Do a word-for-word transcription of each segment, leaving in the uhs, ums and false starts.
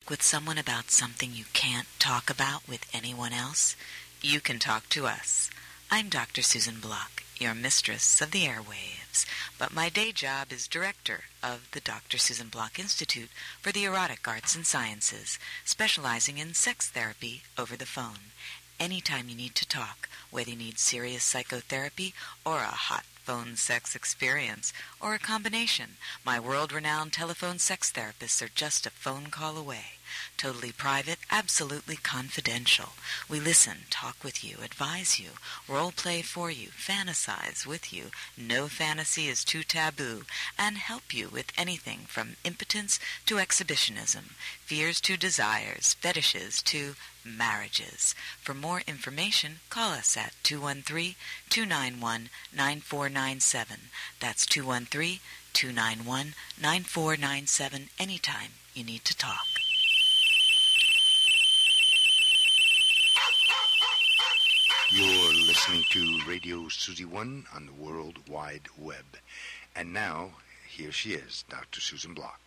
talk with someone about something you can't talk about with anyone else? You can talk to us. I'm Doctor Susan Block, your mistress of the airwaves, but my day job is director of the Doctor Susan Block Institute for the Erotic Arts and Sciences, specializing in sex therapy over the phone. Anytime you need to talk, whether you need serious psychotherapy or a hot phone sex experience, or a combination, my world-renowned telephone sex therapists are just a phone call away. Totally private, absolutely confidential. We listen, talk with you, advise you, role play for you, fantasize with you, no fantasy is too taboo, and help you with anything from impotence to exhibitionism, fears to desires, fetishes to marriages. For more information, call us at two one three, two nine one, nine four nine seven. That's two one three, two nine one, nine four nine seven anytime you need to talk. You're listening to Radio Susie One on the World Wide Web. And now, here she is, Doctor Susan Block.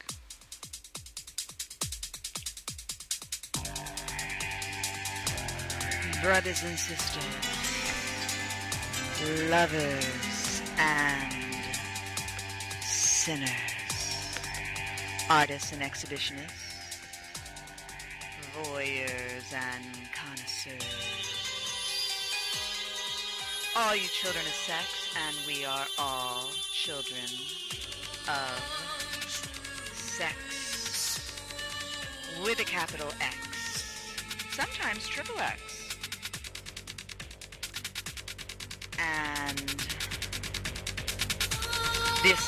Brothers and sisters, lovers and sinners, artists and exhibitionists, voyeurs and connoisseurs, all you children of sex, and we are all children of sex with a capital X, sometimes triple X. And this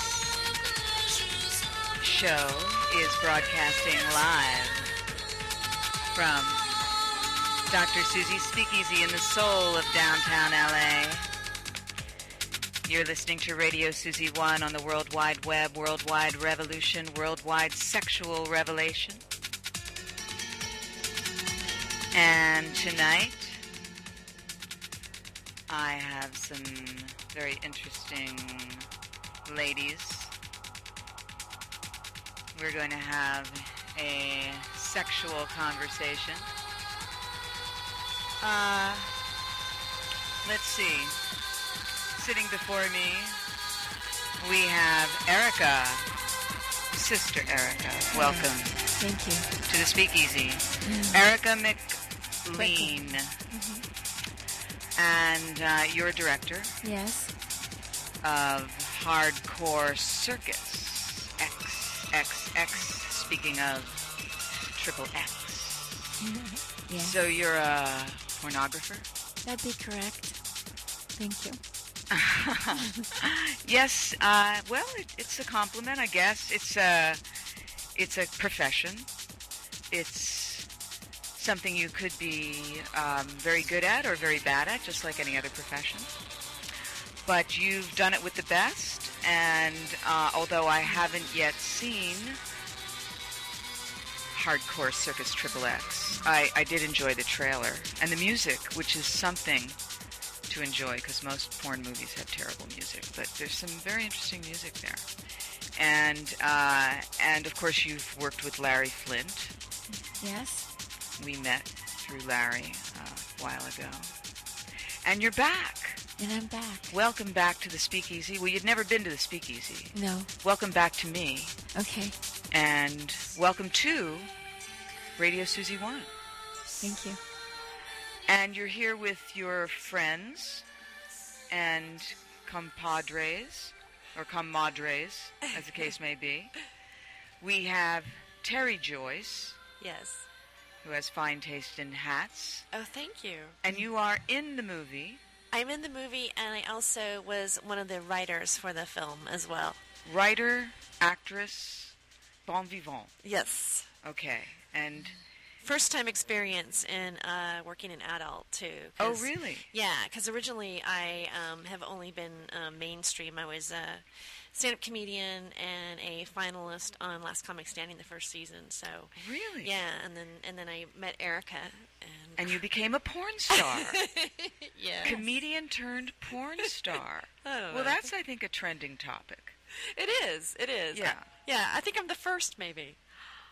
show is broadcasting live from Doctor Susie's Speakeasy in the soul of downtown L A. You're listening to Radio Susie One on the World Wide Web, Worldwide Revolution, Worldwide Sexual Revelation. And tonight, I have some very interesting ladies. We're going to have a sexual conversation. Uh, let's see. Sitting before me, we have Erica, Sister Erica. Welcome. Thank you. To the Speakeasy. Mm. Erica McLean. Mm-hmm. And uh, you're a director. Yes. Of Hardcore Circus. X, X, X. Speaking of triple X. Yes. So you're a pornographer? That'd be correct. Thank you. Yes. Uh, well, it, it's a compliment, I guess. It's a, it's a profession. It's something you could be um, very good at or very bad at, just like any other profession. But you've done it with the best, and uh, although I haven't yet seen Hardcore Circus Triple X, I, I did enjoy the trailer and the music, which is something to enjoy, because most porn movies have terrible music, but there's some very interesting music there. And, uh, and of course, you've worked with Larry Flynt. Yes. We met through Larry uh, a while ago. And you're back. And I'm back. Welcome back to the Speakeasy. Well, you'd never been to the Speakeasy. No. Welcome back to me. Okay. And welcome to Radio Susie One. Thank you. And you're here with your friends and compadres, or comadres, as the case may be. We have Terry Joyce. Yes. Who has fine taste in hats. Oh, thank you. And you are in the movie. I'm in the movie, and I also was one of the writers for the film as well. Writer, actress, bon vivant. Yes. Okay. And first time experience in uh, working in adult, too. Oh, really? Yeah, because originally I um, have only been um, mainstream. I was a stand-up comedian and a finalist on Last Comic Standing the first season. So really? Yeah, and then and then I met Erica. And, and you became a porn star. Yeah. Comedian turned porn star. Oh, well, that's, I think, a trending topic. It is. It is. Yeah. I, yeah, I think I'm the first, maybe.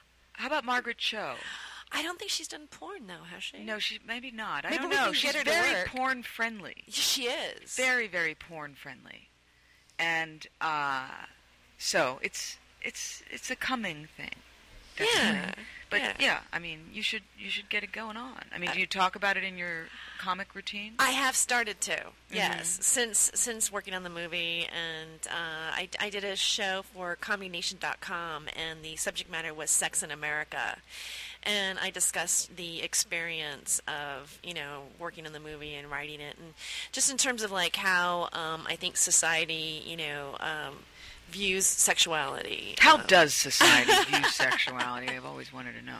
How about Margaret Cho? I don't think she's done porn, though, has she? No, she maybe not. I Maybe don't we know. can She's get her to very work. porn friendly. She is. Very, very porn friendly. And uh, so it's it's it's a coming thing. Definitely. Yeah. But yeah. yeah, I mean, you should you should get it going on. I mean, Uh, do you talk about it in your comic routine? I have started to, Mm-hmm. yes, since since working on the movie, and uh, I, I did a show for comedy nation dot com, and the subject matter was Sex in America, and I discussed the experience of, you know, working on the movie and writing it, and just in terms of like how um, I think society, you know, um, views sexuality. How um, does society view sexuality? I've always wanted to know.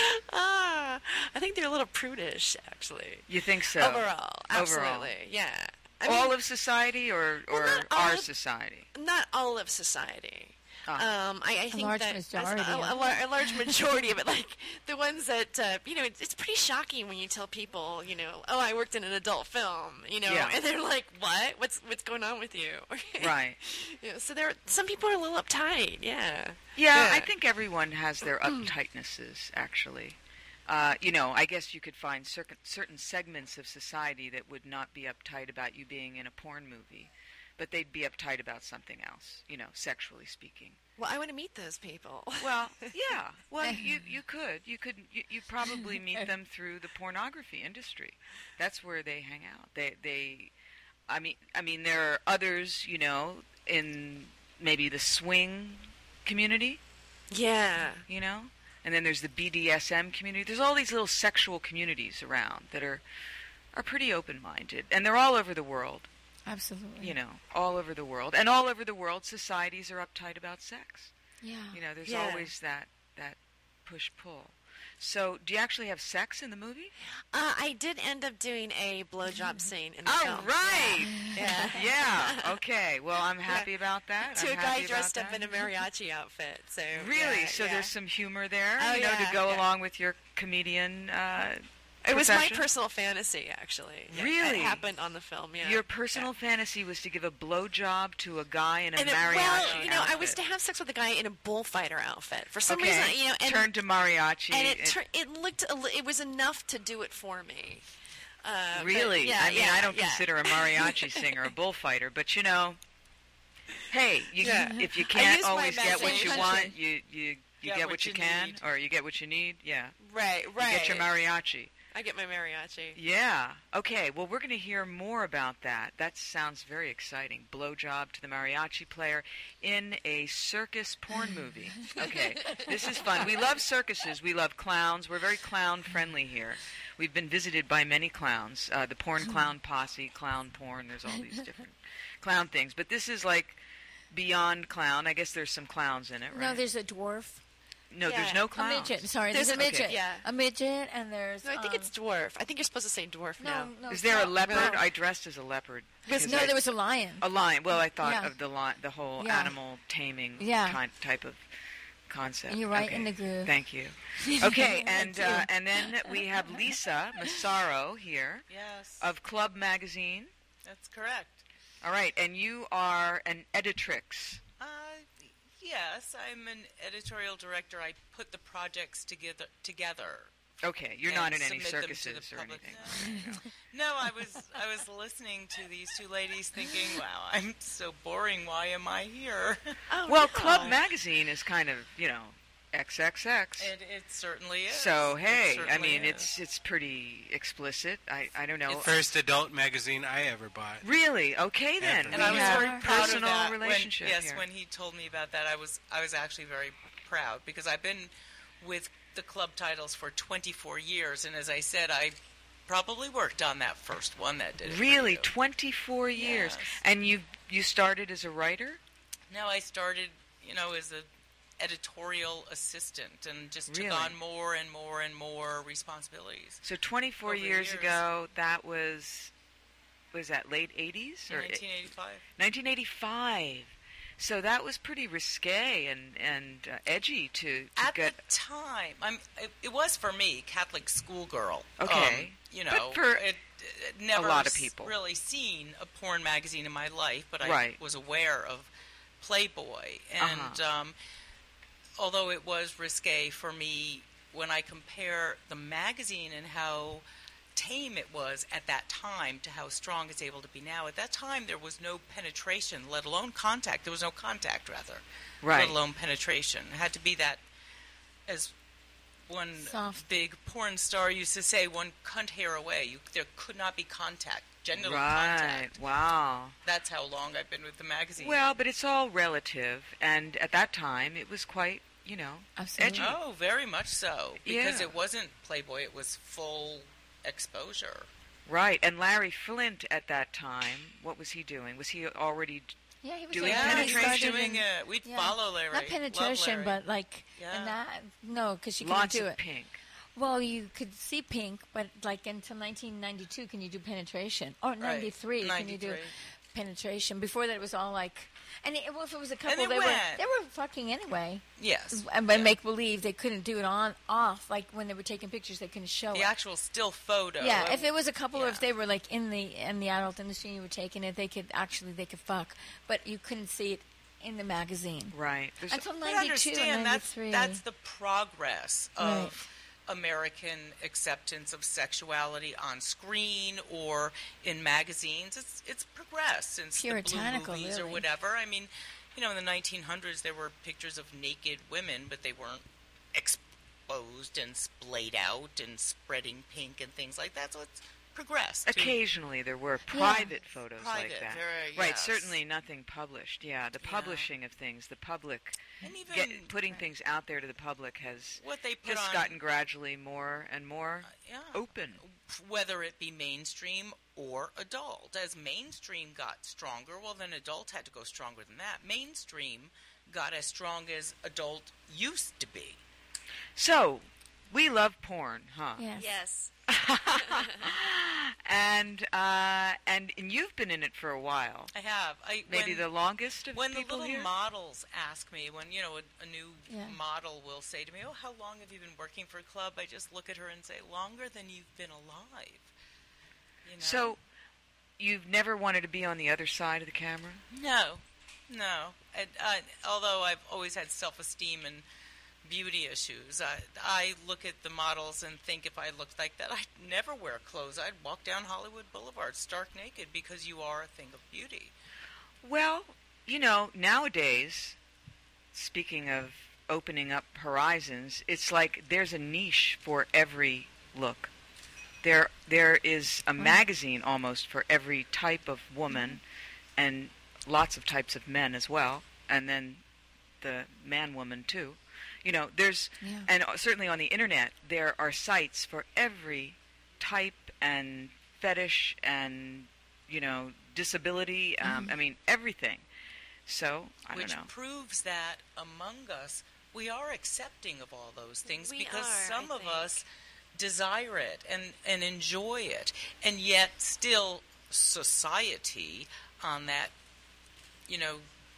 Ah, I think they're a little prudish, actually. You think so? Overall, absolutely, Overall. yeah. I all mean, of society, or or Well, not all our of- society? not all of society. Ah. Um, I, I think large that majority a, a, of lar- a large majority of it, like the ones that uh, you know, it's, it's pretty shocking when you tell people, you know, oh, I worked in an adult film, you know, Yeah. and they're like, what? What's what's going on with you? Right. You know, so there, some people are a little uptight. Yeah. Yeah, Yeah. I think everyone has their uptightnesses, actually. Uh, you know, I guess you could find certain certain segments of society that would not be uptight about you being in a porn movie, but they'd be uptight about something else, you know, sexually speaking. Well, I want to meet those people. Well, yeah. Well, you you could. You could you, you probably meet them through the pornography industry. That's where they hang out. They they I mean I mean there are others, you know, in maybe the swing community, Yeah. you know? And then there's the B D S M community. There's all these little sexual communities around that are are pretty open-minded, and they're all over the world. Absolutely. You know, all over the world. And all over the world, societies are uptight about sex. Yeah. You know, there's Yeah. always that that push-pull. So, do you actually have sex in the movie? Uh, I did end up doing a blowjob scene in the All film. right. Yeah. Yeah. Okay. Well, I'm happy about that. To I'm a guy happy dressed about up in that. a mariachi outfit. So Really? yeah, So yeah. there's some humor there, Oh, you know, yeah, to go yeah. along with your comedian uh It was my profession? personal fantasy, actually. Yeah, Really? It happened on the film, yeah. Your personal fantasy was to give a blowjob to a guy in a and it, mariachi well, you know, I was outfit. to have sex with a guy in a bullfighter outfit. For some Okay. reason, you know, and, Turned to mariachi. and it, tur- it looked, a li- it was enough to do it for me. Uh, but Really? yeah, I mean, yeah, I don't yeah. consider a mariachi singer a bullfighter, but you know, hey, you, Yeah. if you I can't used my always get what you imagination. want, you you, you Get get what what you you can, need. or you get what you need. Yeah, Right, you right. get your mariachi. I get my mariachi. Yeah. Okay. Well, we're going to hear more about that. That sounds very exciting. Blowjob to the mariachi player in a circus porn movie. Okay. This is fun. We love circuses. We love clowns. We're very clown friendly here. We've been visited by many clowns. Uh, the porn clown posse, clown porn. There's all these different clown things. But this is like beyond clown. I guess there's some clowns in it, right? No, there's a dwarf. No, Yeah. there's no A clowns. midget. Sorry, There's there's, a a- midget. okay. Yeah. A midget, and there's. No, I think um, it's dwarf. I think you're supposed to say dwarf no, now. no. Is there a no, leopard? no. I dressed as a leopard. Because- because no, I- there was a lion. A lion. Well, I thought Yeah. of the li- the whole Yeah. animal taming Yeah. kind, type of concept. You're right Okay. in the groove. Thank you. Okay, and Thank you. uh, and then we have Lisa Massaro here Yes, of Club Magazine. that's correct. All right, and you are an editrix. Uh, yes, I'm an editorial director. I put the projects together. Together. Okay, you're and not in any submit them to circuses the or public. anything. No, no, I was I was listening to these two ladies, thinking, "Wow, I'm so boring. Why am I here?" Oh, Well, no. Club Magazine is kind of, you know, X X X. It, it certainly is. So It hey, I certainly mean, is. it's it's pretty explicit. I I don't know. First adult magazine I ever bought. Really? Okay then. And we And I was have very proud of personal that. relationship when, yes, here. when he told me about that, I was I was actually very proud because I've been with the club titles for twenty-four years, and as I said, I probably worked on that first one that did it for Really, you. twenty-four years, Yes. and you you started as a writer? No, I started, you know, as a editorial assistant, and just took Really? on more and more and more responsibilities. So twenty-four Over the years, years. ago, that was was that late eighties or nineteen eighty-five. nineteen eighty-five. So that was pretty risque and and uh, edgy to, to At get. the time, I'm, it, it was for me, Catholic schoolgirl. Okay. Um, you know, But for it, it never lot of s- people. really seen a porn magazine in my life, but I Right. was aware of Playboy. And Uh-huh. um, although it was risque for me, when I compare the magazine and how tame it was at that time to how strong it's able to be now. At that time, there was no penetration, let alone contact. There was no contact, rather, Right. let alone penetration. It had to be that, as one Soft. big porn star used to say, one cunt hair away. You, there could not be contact, genital Right. contact. Wow. That's how long I've been with the magazine. Well, but it's all relative, and at that time, it was quite, you know, Absolutely. edgy. Oh, very much so. Because Yeah. it wasn't Playboy, it was full exposure. Right. And Larry Flint at that time, what was he doing? Was he already? Yeah, he was Doing doing Yeah, he he penetration? was started doing in- it. We'd yeah. follow Larry. Not penetration, Love Larry. but like, Yeah. and that, no, because you couldn't Lots do of it. pink. Well, you could see pink, but like until nineteen ninety-two, can you do penetration? Or ninety-three, can you do ninety-three. penetration? Before that, it was all like, and it, well, if it was a couple, it they were went. they were fucking anyway. Yes. And by Yeah. make believe, they couldn't do it on off. Like when they were taking pictures, they couldn't show The it. actual still photo. Yeah, of- if it was a couple, or yeah. if they were like in the in the adult industry and you were taking it, they could actually they could fuck, but you couldn't see it in the magazine Right. There's- until But ninety-two understand, and that's, ninety-three. that's the progress of Right. American acceptance of sexuality on screen or in magazines. It's it's progressed since the blue Puritanical, movies or really. whatever. I mean, you know, in the nineteen hundreds there were pictures of naked women, but they weren't exposed and splayed out and spreading pink and things like that. So it's progressed. to- Occasionally, there were private photos Private, like that. very- Right, yes. certainly nothing published. Yeah, the Yeah. publishing of things, the public, And even get, putting things out there to the public has what they put just on, gotten gradually more and more yeah. open. whether it be mainstream or adult. As mainstream got stronger, well, then adult had to go stronger than that. Mainstream got as strong as adult used to be. So, we love porn, huh? yes. Yes. and, uh, and and you've been in it for a while. I have. I, Maybe when, the longest of when the people little here? models ask me, when, you know, a, a new Yeah. model will say to me, oh, how long have you been working for a club? I just look at her and say, longer than you've been alive. You know? So, you've never wanted to be on the other side of the camera? No, no. And, uh, although I've always had self-esteem and beauty issues, I, I look at the models and think if I looked like that, I'd never wear clothes. I'd walk down Hollywood Boulevard stark naked because you are a thing of beauty. Well, you know, nowadays, speaking of opening up horizons, it's like there's a niche for every look. There, there is a magazine almost for every type of woman, and lots of types of men as well, and then the man-woman too. You know, there's, Yeah. and certainly on the internet, there are sites for every type and fetish and, you know, disability. Um, I mean, everything. So, I Which don't know. proves that among us, we are accepting of all those things We because are, some I of think. us desire it and, and enjoy it. And yet still society on that, you know,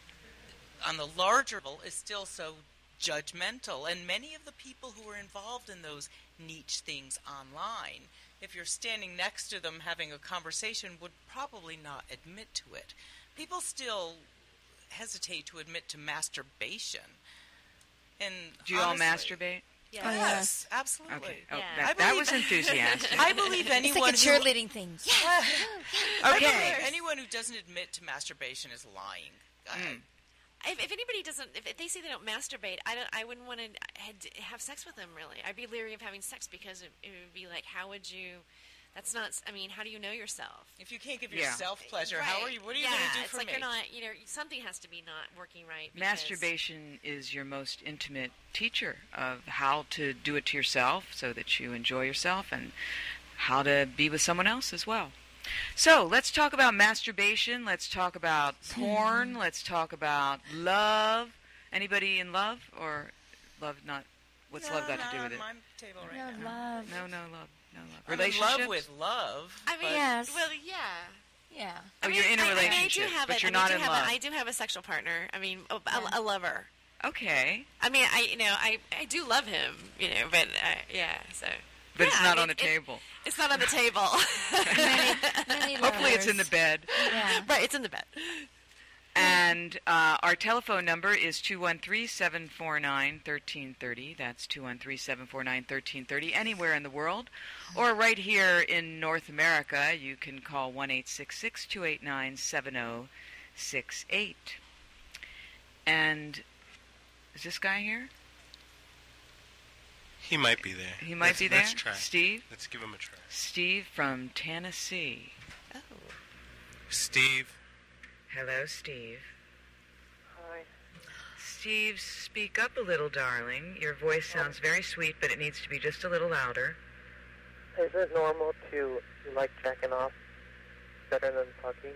on the larger level is still so judgmental. And many of the people who are involved in those niche things online, if you're standing next to them having a conversation, would probably not admit to it. People still hesitate to admit to masturbation. And Do you all honestly- masturbate? Yes. Oh, yeah. Yes, absolutely. Okay. Oh, Yeah. that, I that believe- was enthusiastic. I believe It's anyone like a who cheerleading thing. Yeah. I Okay. believe anyone who doesn't admit to masturbation is lying. I- Mm. If, if anybody doesn't, if, if they say they don't masturbate, I don't. I wouldn't want to have sex with them. Really, I'd be leery of having sex because it, it would be like, how would you? That's not. I mean, how do you know yourself? If you can't give Yeah. yourself pleasure, how are Right. you? What are you yeah, going to do it's for like me? you're not. You know, something has to be not working right. because- Masturbation is your most intimate teacher of how to do it to yourself so that you enjoy yourself and how to be with someone else as well. So let's talk about masturbation. Let's talk about porn. Let's talk about love. Anybody in love or love not? What's No, love got not to do with on it? my table right No now. love. No, no love. No love. I'm in Relationships? love with love. I mean, but Yes. well, yeah. Yeah. Oh, I mean, you're in a I- I mean, relationship, I do have but a, you're I mean, not I do in have love. A, I do have a sexual partner. I mean, a, Yeah. a, a lover. Okay. I mean, I you know, I, I do love him. You know, but uh, yeah. So. But it's Yeah, not I on mean, the it- table. It's not on the table. Many, many Hopefully it's in the lovers. bed. Yeah. Right, it's in the bed. And uh, our telephone number is two one three, seven four nine, one three three zero. That's two one three, seven four nine, one three three zero, anywhere in the world. Or right here in North America, you can call one eight six six, two eight nine, seven zero six eight. And is this guy here? He might be there. He might let's, be there? Let's try. Steve? Let's give him a try. Steve from Tennessee. Oh. Steve. Hello, Steve. Hi. Steve, speak up a little, darling. Your voice sounds very sweet, but it needs to be just a little louder. Is it normal to like jacking off better than fucking?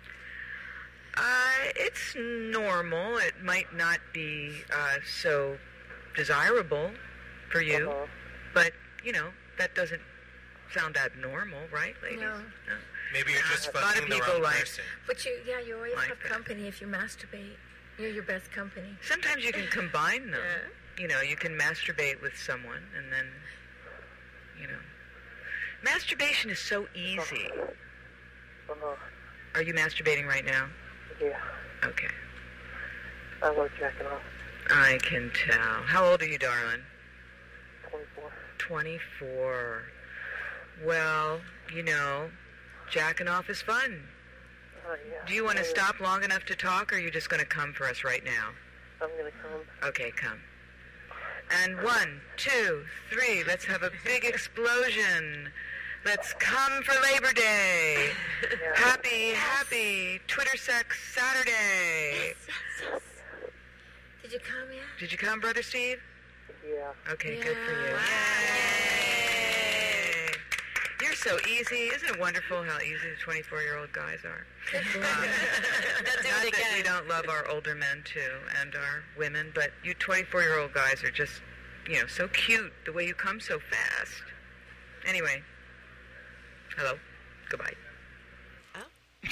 Uh, it's normal. It might not be uh, so desirable for you, Uh-huh. but, you know, that doesn't sound abnormal, right, ladies? No. No. Maybe you're just A lot of fucking the people wrong like- person. But you, yeah, you always Like have that. company if you masturbate. You're your best company. Sometimes you can combine them. Yeah. You know, you can masturbate with someone and then, you know. Masturbation is so easy. Uh-huh. Are you masturbating right now? Yeah. Okay. I love jacking off. I can tell. How old are you, darling? twenty-four. twenty-four. Well, you know, jacking off is fun. Uh, yeah. Do you want to Uh, stop long enough to talk, or are you just going to come for us right now? I'm gonna come. Okay, come. And one, two, three. Let's have a big explosion. Let's come for Labor Day. Yeah. Happy, happy Twitter Sex Saturday. Did you come yet? Did you come, Brother Steve? Yeah. Okay, good for you. Yeah. Yay. You're so easy. Isn't it wonderful how easy the twenty-four-year-old guys are? Um, do not it that we again. don't love our older men, too, and our women, but you twenty-four-year-old guys are just, you know, so cute, the way you come so fast. Anyway. Hello. Goodbye. Oh.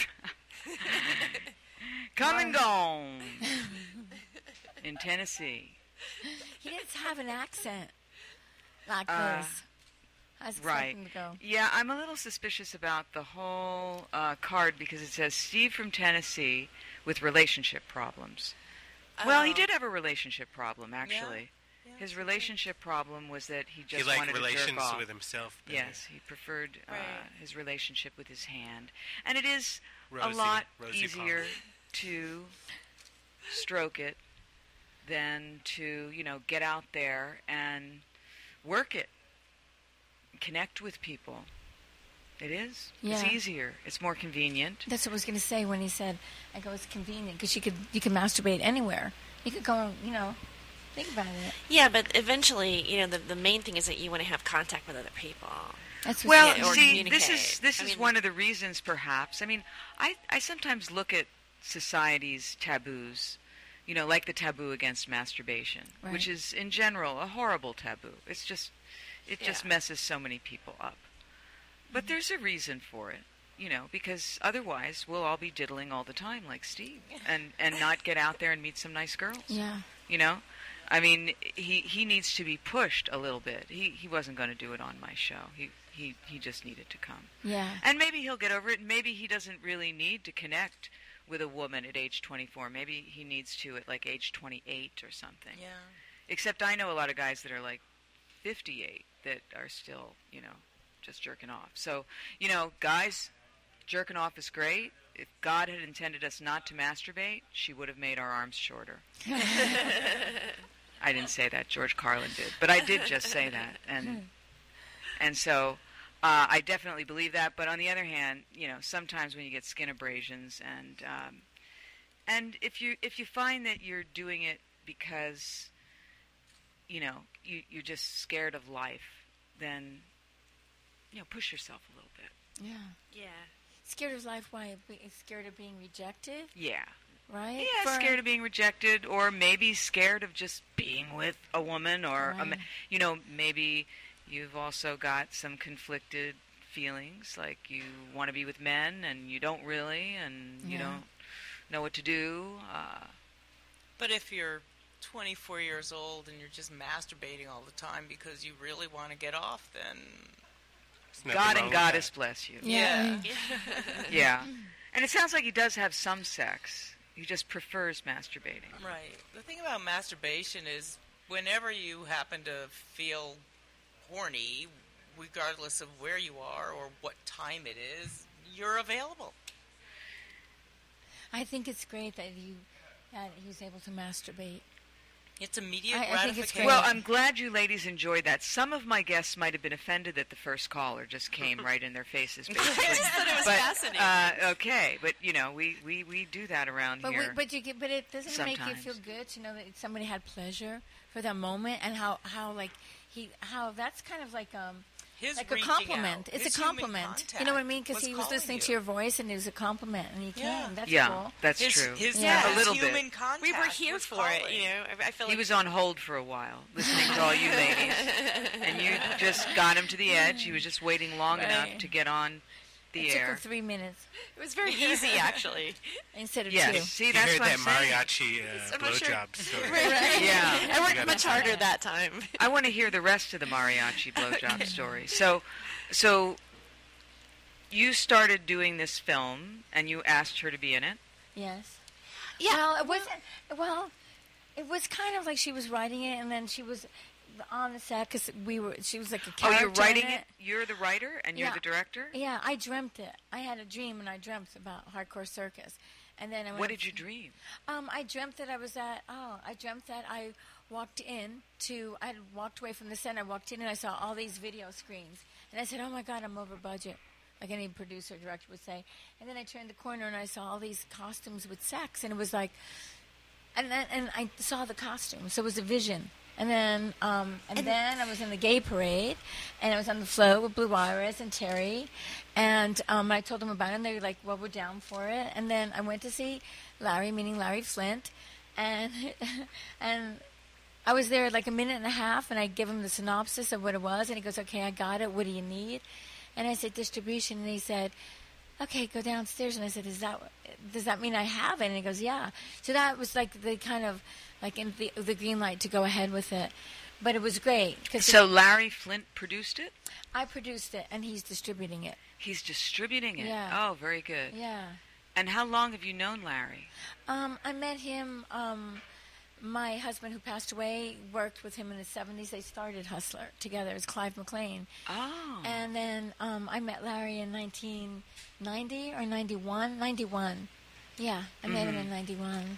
Come and gone. In Tennessee. He didn't have an accent like Uh, this. I was Right. expecting to go. Yeah, I'm a little suspicious about the whole uh, card because it says Steve from Tennessee with relationship problems. Well, he Oh. did have a relationship problem, actually. Yeah, His he relationship problem was that he just He liked wanted to relations jerk off. with himself. better. Yes, he preferred uh, Right. his relationship with his hand. And it is a Rosie- lot Rosie easier Palmer. to stroke it than to, you know, get out there and work it. Connect with people. It is. It's Yeah. easier. It's more convenient. That's what I was going to say when he said, I go, it's convenient because you could, you could masturbate anywhere. You could go, you know, think about it. Yeah, but eventually, you know, the the main thing is that you want to have contact with other people. That's what Well, Yeah, or see, this communicate. is this I is mean- one of the reasons, perhaps. I mean, I I sometimes look at society's taboos, you know, like the taboo against masturbation, Right. which is in general a horrible taboo. It's just it just Yeah. messes so many people up. But there's a reason for it, you know, because otherwise we'll all be diddling all the time, like Steve, and and not get out there and meet some nice girls. Yeah. You know, I mean, he he needs to be pushed a little bit. He he wasn't going to do it on my show. He he he just needed to come. Yeah. And maybe he'll get over it. And maybe he doesn't really need to connect with a woman at age twenty-four. Maybe he needs to at like age twenty-eight or something. Yeah. Except I know a lot of guys that are like fifty-eight that are still, you know, just jerking off. So, you know, guys, jerking off is great. If God had intended us not to masturbate, she would have made our arms shorter. I didn't say that. George Carlin did. But I did just say that. And and so uh, I definitely believe that. But on the other hand, you know, sometimes when you get skin abrasions and um, and if you if you find that you're doing it because, you know, you, you're just scared of life, then, you know, push yourself a little bit. Yeah. Yeah. Scared of life, why? Be- Scared of being rejected, Yeah. right? Yeah, For- scared of being rejected, or maybe scared of just being with a woman, or, a ma- Right. you know, maybe you've also got some conflicted feelings, like you want to be with men and you don't really, and you Yeah. don't know what to do. Uh, But if you're twenty-four years old and you're just masturbating all the time because you really want to get off, then There's nothing God wrong and with Goddess that. bless you. Yeah. Yeah. Yeah. And it sounds like he does have some sex. He just prefers masturbating. Right. The thing about masturbation is whenever you happen to feel horny, regardless of where you are or what time it is, you're available. I think it's great that you that he's able to masturbate. It's immediate I- I think gratification. it's great. Well, I'm glad you ladies enjoyed that. Some of my guests might have been offended that the first caller just came right in their faces. Basically. I just thought it was but, fascinating. Uh, okay, but you know, we, we, we do that around But we, here. but you get, but it doesn't make you sometimes. feel good to know that somebody had pleasure for that moment, and how, how like he how that's kind of like um His like a reaching compliment. out, It's his a human compliment. You know what I mean? Because contact he was calling listening you. to your voice, and it was a compliment, and he came. Yeah. That's yeah, cool. that's His, true. His, Yeah. his A little human bit. contact We were here was for calling. it, you know. I, I feel He like was on hold for a while, listening to all you ladies, and you just got him to the edge. He was just waiting long enough Right. to get on the It took him air. three minutes it was very easy, actually. instead of Yes, two. see, You that's heard what that I'm saying. mariachi uh, I'm not sure. blowjob story. Yeah. I worked gotta much find harder that time. I want to hear the rest of the mariachi blowjob story. So, so you started doing this film, and you asked her to be in it. Yes. Yeah. Well, it wasn't. Well, it was kind of like she was writing it, and then she was on the set because we were. She was like a Oh, character. you're writing in it. You're the writer, and you're Yeah. the director. Yeah, I dreamt it. I had a dream, and I dreamt about Hardcore Circus. And then I went What did you dream? Um, I dreamt that I was at. Oh, I dreamt that I walked in to. I had walked away from the set. I walked in and I saw all these video screens, and I said, "Oh my God, I'm over budget," like any producer or director would say. And then I turned the corner and I saw all these costumes with sex, and it was like, and then and I saw the costumes, so it was a vision. And then, um, and, then I was in the gay parade, and I was on the float with Blue Iris and Terry, and um, I told them about it, and they were like, "Well, we're down for it." And then I went to see Larry, meaning Larry Flint, and and I was there like a minute and a half, and I gave him the synopsis of what it was, and he goes, "Okay, I got it. What do you need?" And I said, "Distribution," and he said, "Okay, go downstairs." And I said, "Is that does that mean I have it?" And he goes, "Yeah." So that was like the kind of like in the, the green light to go ahead with it, but it was great because So Larry Flint produced it. I produced it and he's distributing it. He's distributing it. Yeah. Oh, very good. Yeah. And how long have you known Larry? Um, I met him. Um, my husband, who passed away, worked with him in the seventies. They started Hustler together. It was Clive McLean. Oh. And then um, I met Larry in nineteen ninety or ninety-one. ninety-one. Yeah, I met him in ninety-one.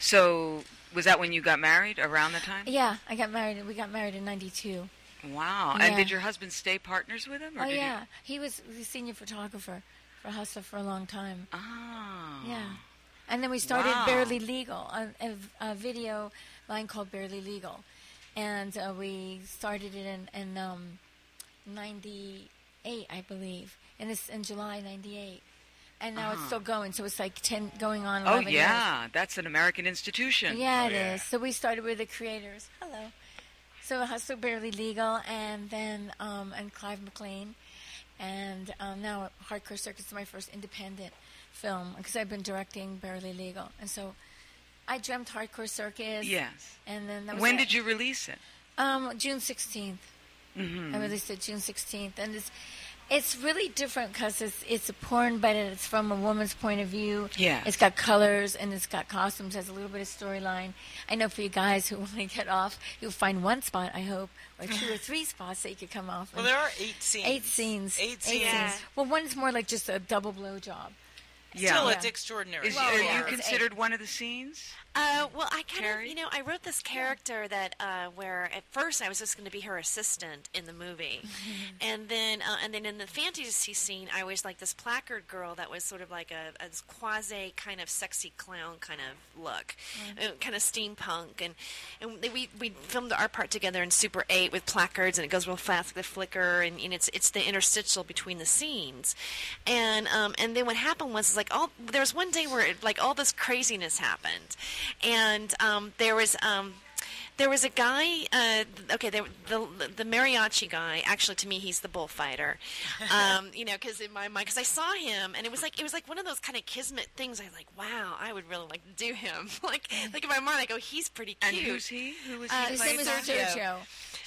So was that when you got married? Around the time? Yeah, I got married. We got married in ninety-two. Wow. Yeah. And did your husband stay partners with him? Or Oh, did yeah. He was the senior photographer for Hustler for a long time. You... Oh. Yeah. And then we started Wow. Barely Legal, a, a, a video line called Barely Legal. And uh, we started it in, in um, ninety-eight, I believe. And it's in July ninety-eight. And now it's Uh-huh. still going, so it's like ten going on Oh, eleven years. yeah. That's an American institution. Yeah, Oh, it is. yeah. So we started with the creators. Hello. So Hustle Barely Legal, and then um, and Clive McLean, and um, now Hardcore Circus is my first independent film because I've been directing Barely Legal, and so I dreamt Hardcore Circus. Yes. And then that was When it. did you release it? Um, June sixteenth. Mm-hmm. I released it June sixteenth, and it's it's really different because it's it's a porn, but it's from a woman's point of view. Yeah. It's got colors and it's got costumes. Has a little bit of storyline. I know for you guys who want to get off, you'll find one spot, I hope, or two or three spots that you could come off. Well, and- there are eight scenes. eight scenes. Eight scenes. Yeah. Well, one's more like just a double blow job. Yeah. Still, Yeah. it's extraordinary. Is, Well, are yeah. you considered one of the scenes? Uh, well, I kind Carrie? of, you know, I wrote this character that uh, where at first I was just going to be her assistant in the movie, and then uh, and then in the fantasy scene I was like this placard girl that was sort of like a, a quasi kind of sexy clown kind of look, uh, kind of steampunk, and and we we filmed our part together in Super eight with placards, and it goes real fast with the flicker, and, and it's it's the interstitial between the scenes, and um, and then what happened was like all there was one day where it, like all this craziness happened. And um, there was um, There was a guy. Uh, okay, there, the the mariachi guy. Actually, to me, he's the bullfighter. Um, you know, because in my mind, because I saw him, and it was like it was like one of those kind of kismet things. I was like, wow, I would really like to do him. like, like in my mind, I go, he's pretty cute. And who's he? Who was Uh, he? His played name is by? Sergio.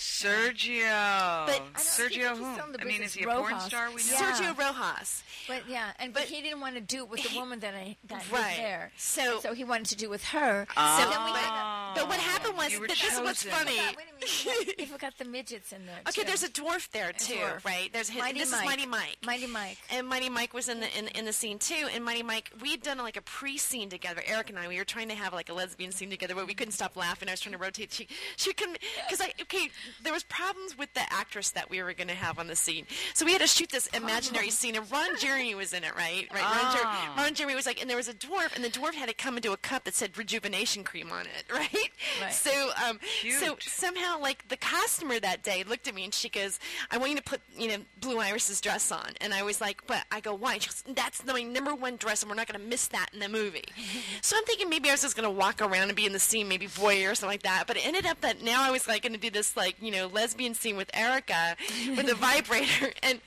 Sergio. But- I don't Sergio think he's whom? on the I mean, business. is he a porn Rojas. star? We know. Yeah. Sergio Rojas. But yeah, and but, he didn't want to do it with the woman that I that was Right. there. So- And so he wanted to do it with her. Oh. So then we had But what happened was You were that this is what's chosen. funny. a, wait a minute, he forgot the midgets in there. Okay, too. there's a dwarf there too, dwarf. right? There's his, Mighty this Mike. is Mighty Mike. Mighty Mike. And Mighty Mike was in the in, in the scene too. And Mighty Mike, we had done like a pre-scene together. Eric and I, we were trying to have like a lesbian scene together, but we couldn't stop laughing. I was trying to rotate. She she couldn't because I okay. There was problems with the actress that we were going to have on the scene, so we had to shoot this imaginary scene. And Ron Jeremy was in it, right? Right. Ron, Jer- Ah. Ron Jeremy was like, and there was a dwarf, and the dwarf had to come into a cup that said rejuvenation cream on it, right? Right. So um, so Cute. somehow like the costumer that day looked at me and she goes, I want you to put, you know, Blue Iris's dress on. And I was like, but I go, why? She goes, that's my number one dress and we're not going to miss that in the movie. So I'm thinking maybe I was just going to walk around and be in the scene, maybe voyeur or something like that. But it ended up that now I was like going to do this like, you know, lesbian scene with Erica with a vibrator. And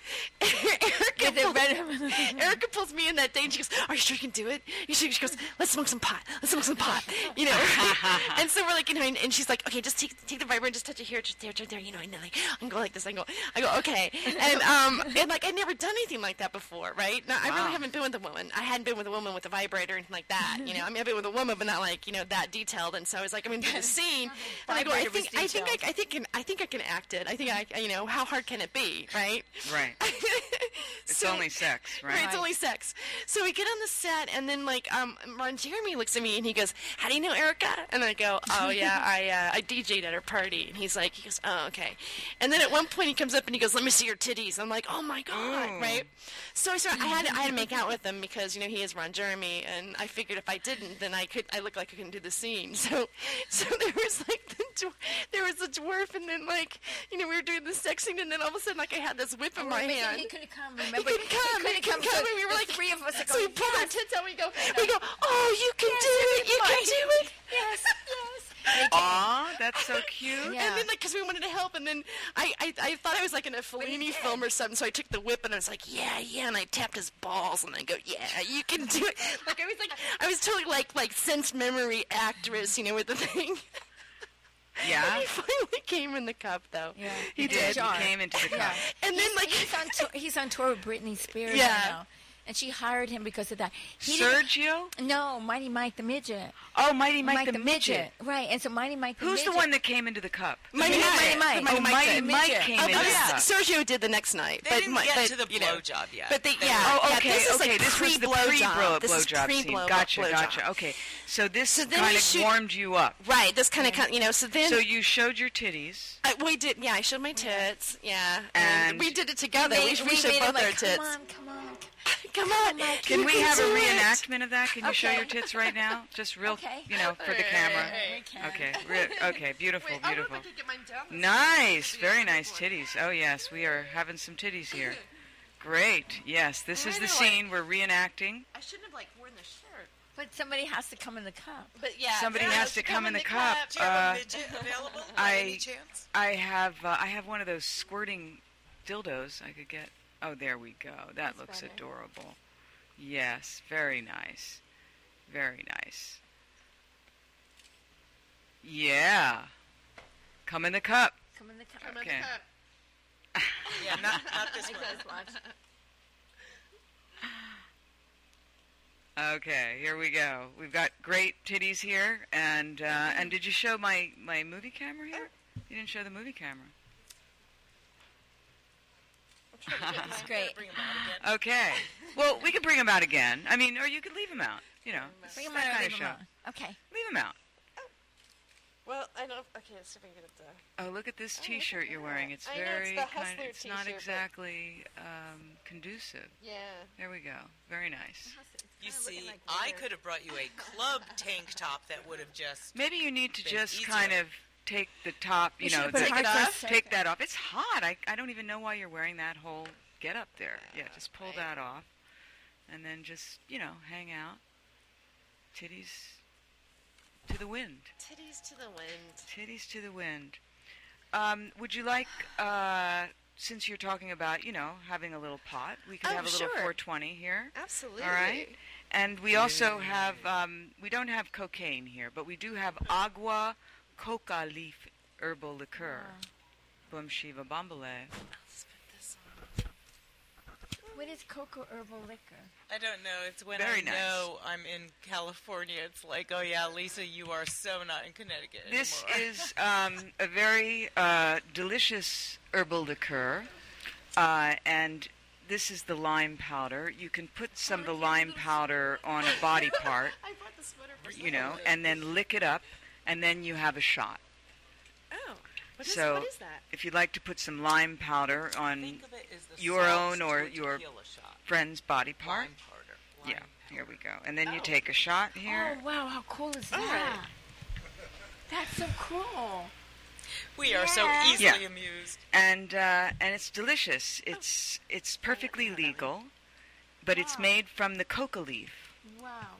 Erica, With the pulls, red- Erica pulls me in that day and she goes, are you sure you can do it? You sure? She goes, let's smoke some pot. Let's smoke some pot. You know. And so we're like, you know, and, and she's like, okay, just take take the vibrator and just touch it here, just there, just there, you know, and then like, I can go like this. I go, I go, okay. And um, and like I'd never done anything like that before, right? Now, I Wow. really haven't been with a woman. I hadn't been with a woman with a vibrator or anything like that. You know, I mean, I've been with a woman, but not like you know that detailed. And so I was like, I'm gonna do the scene. And I go, I Vibrator was think, I think, detailed. I, I think, can, I think I can act it. I think I, you know, how hard can it be, right? Right. It's So- only sex, right? Right, it's only sex. So we get on the set, and then like um, Ron Jeremy looks at me and he goes, "How do you know Erica?" And I go, "Oh yeah, I uh, I D J'd at her party." And he's like, he goes, "Oh okay." And then at one point he comes up and he goes, "Let me see your titties." I'm like, "Oh my god!" Ooh. Right? So I started, I had to, I had to make out with him because you know he is Ron Jeremy, and I figured if I didn't, then I could I looked like I couldn't do the scene. So so there was like the dwar- there was a dwarf, and then like you know we were doing the sex scene, and then all of a sudden like I had this whip in my But hand. He couldn't come. He Remember, couldn't come. He couldn't come. So and we were the like, three of us are so we going, pulled our yes. tits out. We go, we go. Oh, you can do it. You can do it. Yes, yes. Aw, that's so cute. Yeah. And then, like, because we wanted to help, and then I, I, I thought I was like in a he Fellini did. film or something, so I took the whip and I was like, yeah, yeah, and I tapped his balls, and I go, yeah, you can do it. Like I was like, I was totally like, like sense memory actress, you know, with the thing. Yeah. He finally came in the cup, though. Yeah. He In a did. jar. He came into the cup. Yeah. And then, like, he's on tour, he's on tour with Britney Spears Yeah. now, and she hired him because of that. He didn't- Sergio? No, Mighty Mike the midget. Oh, Mighty Mike, the, midget. Right, and so Mighty Mike the Who's midget. the one that came into the cup? Mighty Mighty Mike. Mike. Mighty Oh, Mike Mighty did. Mike midget. came Oh, into but the yeah, cup. Sergio did the next night. They but didn't Mi- get but, to the you know, blowjob yet. But they, They yeah, Oh, yeah, okay, this is okay. like This was the pre-blowjob. pre-blow This is blowjob scene. pre-blow Gotcha, blowjob. gotcha. Okay, so this So then kind we of shoot- warmed you up. Right, this kind of, you know, so then... So you showed your titties. I, we did, yeah, I showed my tits, yeah. And- we did it together. Made- we we we showed made him both like, our tits. Come on, come on. Come on, Can you we have a do it. reenactment of that? Can you show Okay. your tits right now? Just real, Okay. you know, for the camera. We can. Okay, re- okay, beautiful, Wait, I don't know if beautiful. I could get mine down this Nice, way. very nice titties. Oh yes, we are having some titties here. Great. Yes, this is the scene we're reenacting. I shouldn't have, like, worn the shirt. But somebody has to come in the cup. But, yeah. Somebody there has to come in the cup. Do you have Uh, a midget available by I- any chance? I have uh, I have one of those squirting dildos I could get. Oh, there we go. That looks better. adorable. Yes, very nice. Very nice. Yeah. Come in the cup. Come in the cup. Come in the Okay. cup. Yeah, not, not this one. Okay, here we go. We've got great titties here, and uh, and did you show my, my movie camera here? You didn't show the movie camera. It's great. Bring 'em out again. Okay. Well, we could bring them out again. I mean, or you could leave them out. You know, Bring him that out or kind leave of him show. on. Okay. Leave them out. Well, I don't... Okay, let's see if I can get it to... Oh, look at this Oh, look at T-shirt you're that. wearing. It's I know, it's very the kind. Hustler It's not t-shirt, but- exactly um, conducive. Yeah. There we go. Very nice. You see, I could have brought you a club tank top that would have just... Maybe you need to Been just easier. kind of take the top. You You know, should put the- it hard off? for a take second. that off. It's hot. I I don't even know why you're wearing that whole get up there. Yeah, just pull right. that off, and then just you know hang out. Titties to the wind. Titties to the wind. Titties to the wind. Um, would you like, uh, since you're talking about, you know, having a little pot, we could Oh, have a little sure. four twenty here. Absolutely. All right. And we also have, um, we don't have cocaine here, but we do have agua coca leaf herbal liqueur. Bum Shiva Bombale. Let's put this on. What is cocoa herbal liquor? I don't know. It's when Very I nice. know I'm in California. It's like, oh yeah, Lisa, you are so not in Connecticut This anymore. is um, a very uh, delicious herbal liqueur, uh, and this is the lime powder. You can put some of the lime powder on a body part, I bought the sweater for you know, and then lick it up, and then you have a shot. Oh. What is, So, what is that? if you'd like to put some lime powder on Think of it as the your sauce own to or a your tequila shot. friend's body part, Lime powder. yeah, Lime here we go. And then you Oh. take a shot here. Oh, wow, how cool is All that? right. That's so cool. We are so Yeah. easily Yeah. amused. and uh, and it's delicious. It's it's perfectly legal, but it's Wow. made from the coca leaf. Wow.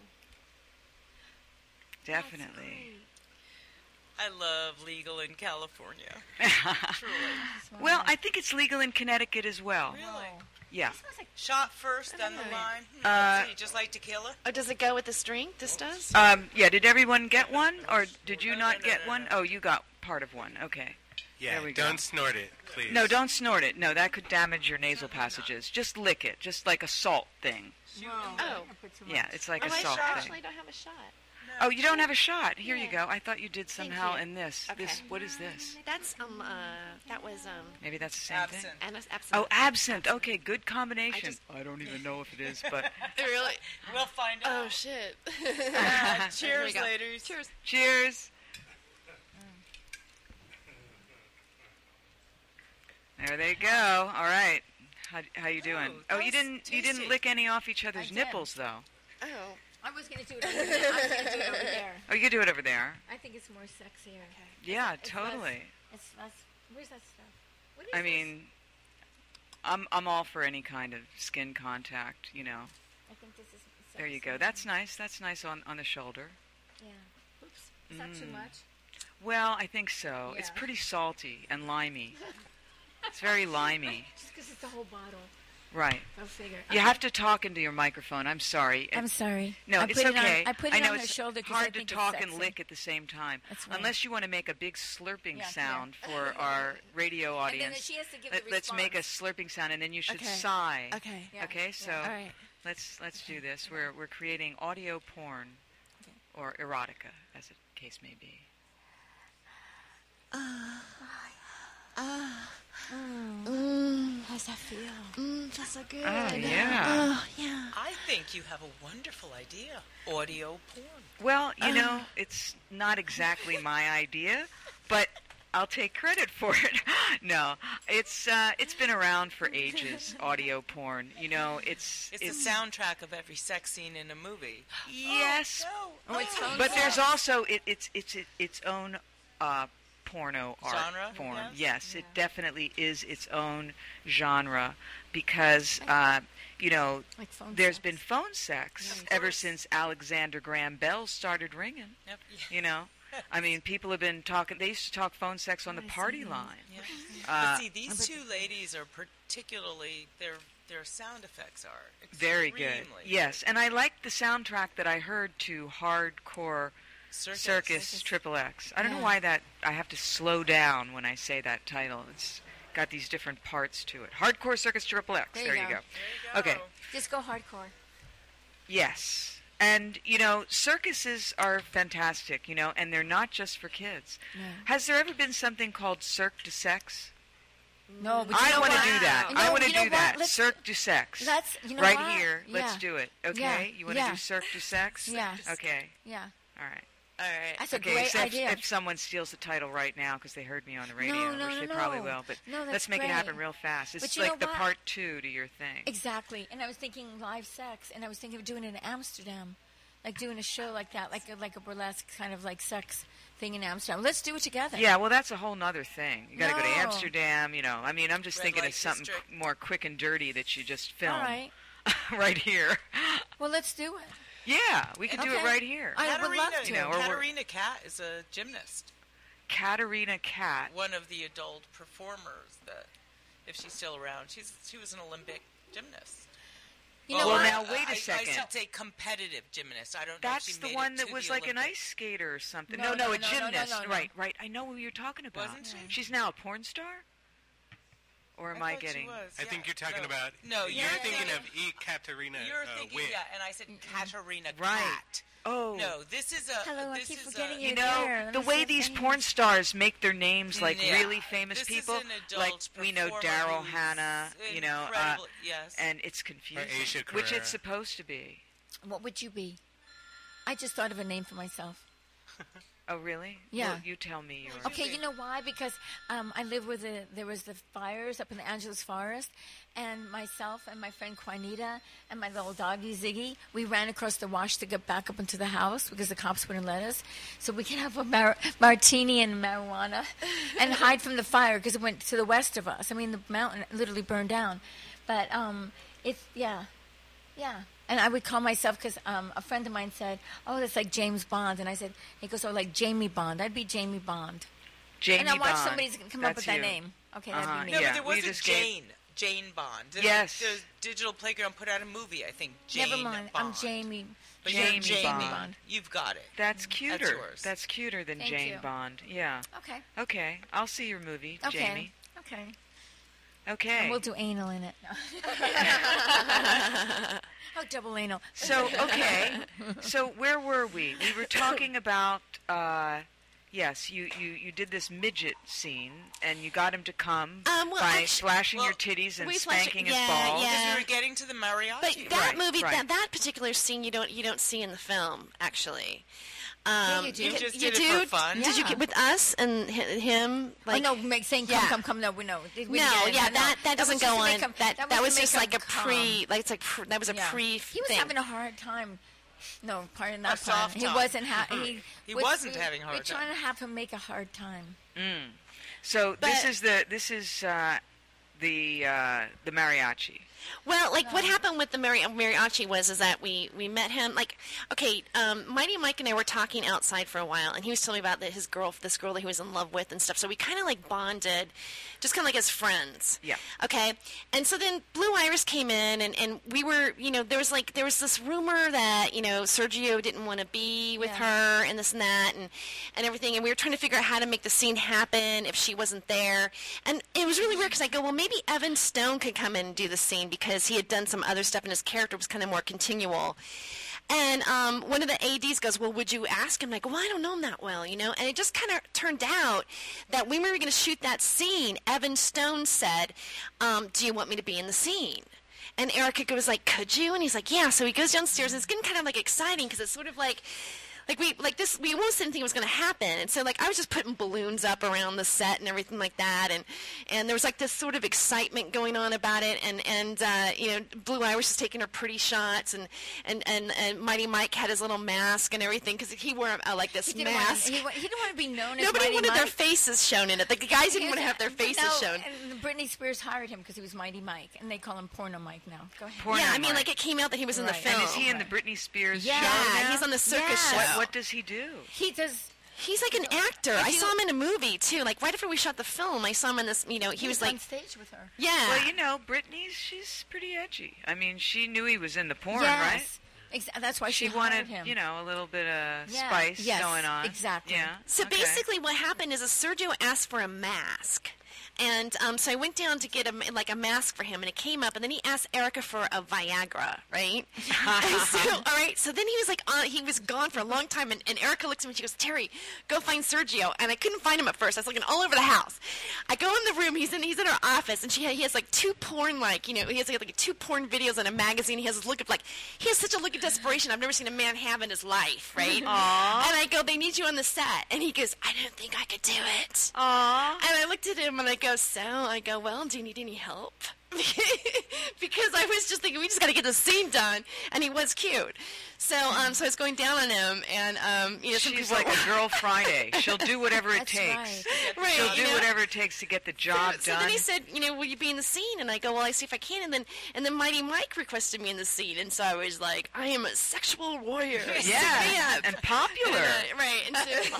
Definitely. I love legal in California. Truly. Well, I think it's legal in Connecticut as well. Really? Yeah. Shot first, then the know. lime. Hmm, Uh, see, just like tequila. Oh, does it go with this drink? This does? Um, yeah. Did everyone get one, or did you No, not no, no, get no, one? no. Oh, you got part of one. Okay. Yeah, There we go. don't snort it, please. No, don't snort it. No, that could damage your nasal passages. Just lick it, just like a salt thing. Oh. Yeah, it's like Oh, a I salt actually thing. don't have a shot. Oh, you don't have a shot. Here you Yeah. go. I thought you did Thank somehow you. in this. Okay. This. What is this? That's um uh that was um Maybe that's the same thing. Absinthe. and it's Oh, absinthe. absinthe. Okay, good combination. I, just- don't even know if it is, but Really? We'll find Oh out. shit. Ah, Here we cheers, go. ladies. Cheers. cheers. There they go. All right. How how you doing? Oh, Oh, you that's didn't you didn't tasty. lick any off each other's did. nipples though. Oh. I was going to do it over there. I was going to do it over there. Oh, you can do it over there. I think it's more sexier. Yeah, It's totally. less- It's less. Where's that stuff? What is I this? mean, I'm I'm all for any kind of skin contact, you know. I think this is. There you sexy. go. That's nice. That's nice on on the shoulder. Yeah. Oops. Is that too Mm. much? Well, I think so. It's Yeah. pretty salty and limey. It's very limey. Just because it's a whole bottle. Right. Go figure. You have to talk into your microphone. I'm sorry. I'm sorry. No, I it's put it on- okay. I put it know on her it's shoulder 'cause I hard to think it's talk and sexy. lick at the same time. That's right. Unless you want to make a big slurping Yeah, sound for our radio And then audience. she has to give Let, the let's make a response. slurping sound, and then you should Okay. sigh. Okay. Yeah. Okay, so Yeah. All right. let's let's do this. We're we're creating audio porn, Okay. or erotica, as the case may be. How's that feel? Mm, feels so good. Oh yeah. Oh, yeah. I think you have a wonderful idea. Audio porn. Well, you know, it's not exactly my idea, but I'll take credit for it. No, it's uh, it's been around for ages. Audio porn. You know, it's It's, the soundtrack of every sex scene in a movie. Yes, Oh, Oh, it's phone but there's sex. also it, it's it's it, its own uh, porno art Genre, form. yes? Yes, it definitely is its own genre because uh, you know Like phone there's sex. been phone sex of ever course. since Alexander Graham Bell started ringing. Yep. You know, I mean, people have been talking. They used to talk phone sex on the party line. Yeah. Uh, but see, these two ladies are particularly their their sound effects are Very good. extremely Yes, and I liked the soundtrack that I heard to Hardcore Circus. Circus Triple X. I don't know Yeah. why that I have to slow down when I say that title. It's got these different parts to it. Hardcore Circus Triple X. There you There you go. go. There you go. Okay. Just go hardcore. Yes. And, you know, circuses are fantastic, you know, and they're not just for kids. Yeah. Has there ever been something called Cirque du Sex? No, but you I know want to what? do that. You I know- want to you know do what? that. Let's- Cirque du Sex. That's you know right what? here. Let's Yeah. do it. Okay? Yeah. You want to Yeah. do Cirque du Sex? Yeah. Okay. Yeah, All right. All right. that's a okay, great except idea. if someone steals the title right now because they heard me on the radio, No, no, which no, they probably no. will. But No, that's let's make it happen great. real fast. It's But you like know the what? part two to your thing. Exactly. And I was thinking live sex, and I was thinking of doing it in Amsterdam, like doing a show like that, like a, like a burlesque kind of like sex thing in Amsterdam. Let's do it together. Yeah, well, that's a whole nother thing. You got to go to No. Amsterdam. You know, I mean, I'm just Red thinking light of something district. qu- more quick and dirty that you just film All right. right here. Well, let's do it. Yeah, we could do it Okay. right here. I would Katerina, love to. You know, or we're- Katerina Cat is a gymnast. Katerina Cat. One of the adult performers that, if she's still around, she's she was an Olympic gymnast. You know Well, what? now, wait a I, second. I should say competitive gymnast. I don't know if That's she the made one it that to was the like an Olympics. ice skater or something. No, No, no, no, a no, no, no, gymnast. no, no. Right, right. I know who you're talking about. Wasn't she? She's now a porn star? Or am I, thought she getting... was, I yeah. think you're talking No. about. No, you're you're thinking thinking- of E. Katerina You're uh, thinking, Witt. yeah, and I said Katerina Right. Cat. Oh. No, this is a. Hello, I this keep is forgetting a, you. You There, know, let the me way see these things. porn stars make their names like Yeah. really famous This people, is an like adult we know performer Daryl who's Hannah, you know, uh, incredible- yes. and it's confusing, Asia which Carrera. it's supposed to be. What would you be? I just thought of a name for myself. Oh, really? Yeah. Well, you tell me yours. Okay, you know why? Because um, I live with the there was the fires up in the Angeles Forest, and myself and my friend Juanita and my little doggy Ziggy, we ran across the wash to get back up into the house because the cops wouldn't let us. So we could have a mar- martini and marijuana and hide from the fire because it went to the west of us. I mean, the mountain literally burned down. But um, it's yeah, yeah. And I would call myself because um, a friend of mine said, "Oh, that's like James Bond," and I said, "He goes, oh, like Jamie Bond. I'd be Jamie Bond." Jamie and I watched Bond. somebody's come up That's with that you. name. Okay, Uh-huh, that'd be me. No, yeah. but there we was a just gave- Jane. Jane Bond. Did Yes. The Digital Playground put out a movie, I think. Jane Never mind. Bond. I'm Jamie. But Jamie you're Jamie Bond. Bond. You've got it. That's cuter. yours. That's cuter than Thank Jane you. Bond. Yeah. Okay. Okay. I'll see your movie, Okay. Jamie. Okay. Okay. And we'll do anal in it. Oh, double anal. So, okay. So, where were we? We were talking about, uh, yes, you, you, you did this midget scene, and you got him to come Um, well, by actu- splashing well, your titties and we flash- spanking yeah, his balls. yeah. Because we were getting to the mariachi. But that Right, movie, right. that that particular scene, you don't you don't see in the film actually. Um, you do. You just you did it do? for fun? Did you Yeah. get with us and hi- him? Like, oh, no, make, saying come, yeah. come, come. No, we know. We didn't no, get it. yeah, No, that that doesn't was just go to on. make 'em- that that to was just make like a 'em come. pre, like it's like pre, that was a Yeah. pre. He was thing. having a hard time. No, pardon not A soft pardon. He time. wasn't. Ha- he He was- wasn't we- having a hard We're trying time. to have him make a hard time. Mm. So, this But- is the, this is, uh, the, uh, the mariachi. Well, like what happened with the Mari- mariachi was is that we, we met him like okay, um, Mighty Mike and I were talking outside for a while, and he was telling me about that his girl, this girl that he was in love with and stuff. So we kind of like bonded, just kind of like as friends. Yeah. Okay. And so then Blue Iris came in, and, and we were, you know, there was like there was this rumor that you know Sergio didn't want to be with Yeah. her and this and that and and everything, and we were trying to figure out how to make the scene happen if she wasn't there. And it was really weird because I go, well, maybe Evan Stone could come in and do the scene because he had done some other stuff and his character was kind of more continual. And um, one of the A Ds goes, well, would you ask him? I'm like, well, I don't know him that well, you know? And it just kind of turned out that when we were going to shoot that scene, Evan Stone said, um, do you want me to be in the scene? And Erica goes like, could you? And he's like, yeah. So he goes downstairs, and it's getting kind of like exciting because it's sort of like, like we like this. We almost didn't think it was going to happen, and so like I was just putting balloons up around the set and everything like that, and and there was like this sort of excitement going on about it, and and uh, you know, Blue Iris was taking her pretty shots, and and and, and Mighty Mike had his little mask and everything because he wore uh, like this He didn't, want, mask. he, wa- he didn't want to be known as Nobody Mighty wanted their Mike. faces shown in it. The guys didn't He want to was- have their but faces no, shown. And Britney Spears hired him because he was Mighty Mike, and they call him Porno Mike now. Go ahead. Porno Yeah, I mean, Mike. like it came out that he was in the Right. film. And is he in the Britney Spears Yeah, show Yeah, now? he's on the circus Yeah. show. What, what does he do? He does. He's like an actor. I you- saw him in a movie too. Like right after we shot the film, I saw him in this. You know, he, He was was like, on stage with her. yeah. Well, you know, Britney's, she's pretty edgy. I mean, she knew he was in the porn, yes. right? Ex- that's why she, She wanted, hired him. you know, a little bit of Yeah. spice Yes, going on. exactly. Yeah. So okay. basically, what happened is, a Sergio asked for a mask, and um, so I went down to get a like a mask for him, and it came up, and then he asked Erica for a Viagra, right? And so, all right. So then he was like, on, he was gone for a long time, and, and Erica looks at me, and she goes, "Terry, go find Sergio." And I couldn't find him at first. I was looking all over the house. I go in the room. He's in he's in her office, and she he has like two porn like you know he has like, like two porn videos in a magazine. He has this look of like he has such a look of desperation I've never seen a man have in his life, right? Aww. And I go, "They need you on the set," and he goes, "I don't think I could do it." Aww. And I looked at him and I go, so? I go, well, do you need any help? Because I was just thinking, we just got to get this scene done, and he was cute. So, um, so I was going down on him, and um, you know, some She's people like a girl Friday. She'll do whatever it That's takes. right. right, She'll do you know? whatever it takes to get the job so, done. So then he said, you know, will you be in the scene? And I go, well, I see if I can. And then, and then Mighty Mike requested me in the scene, and so I was like, I am a sexual warrior. yeah, Sign me and up. popular. And, uh, right. And so,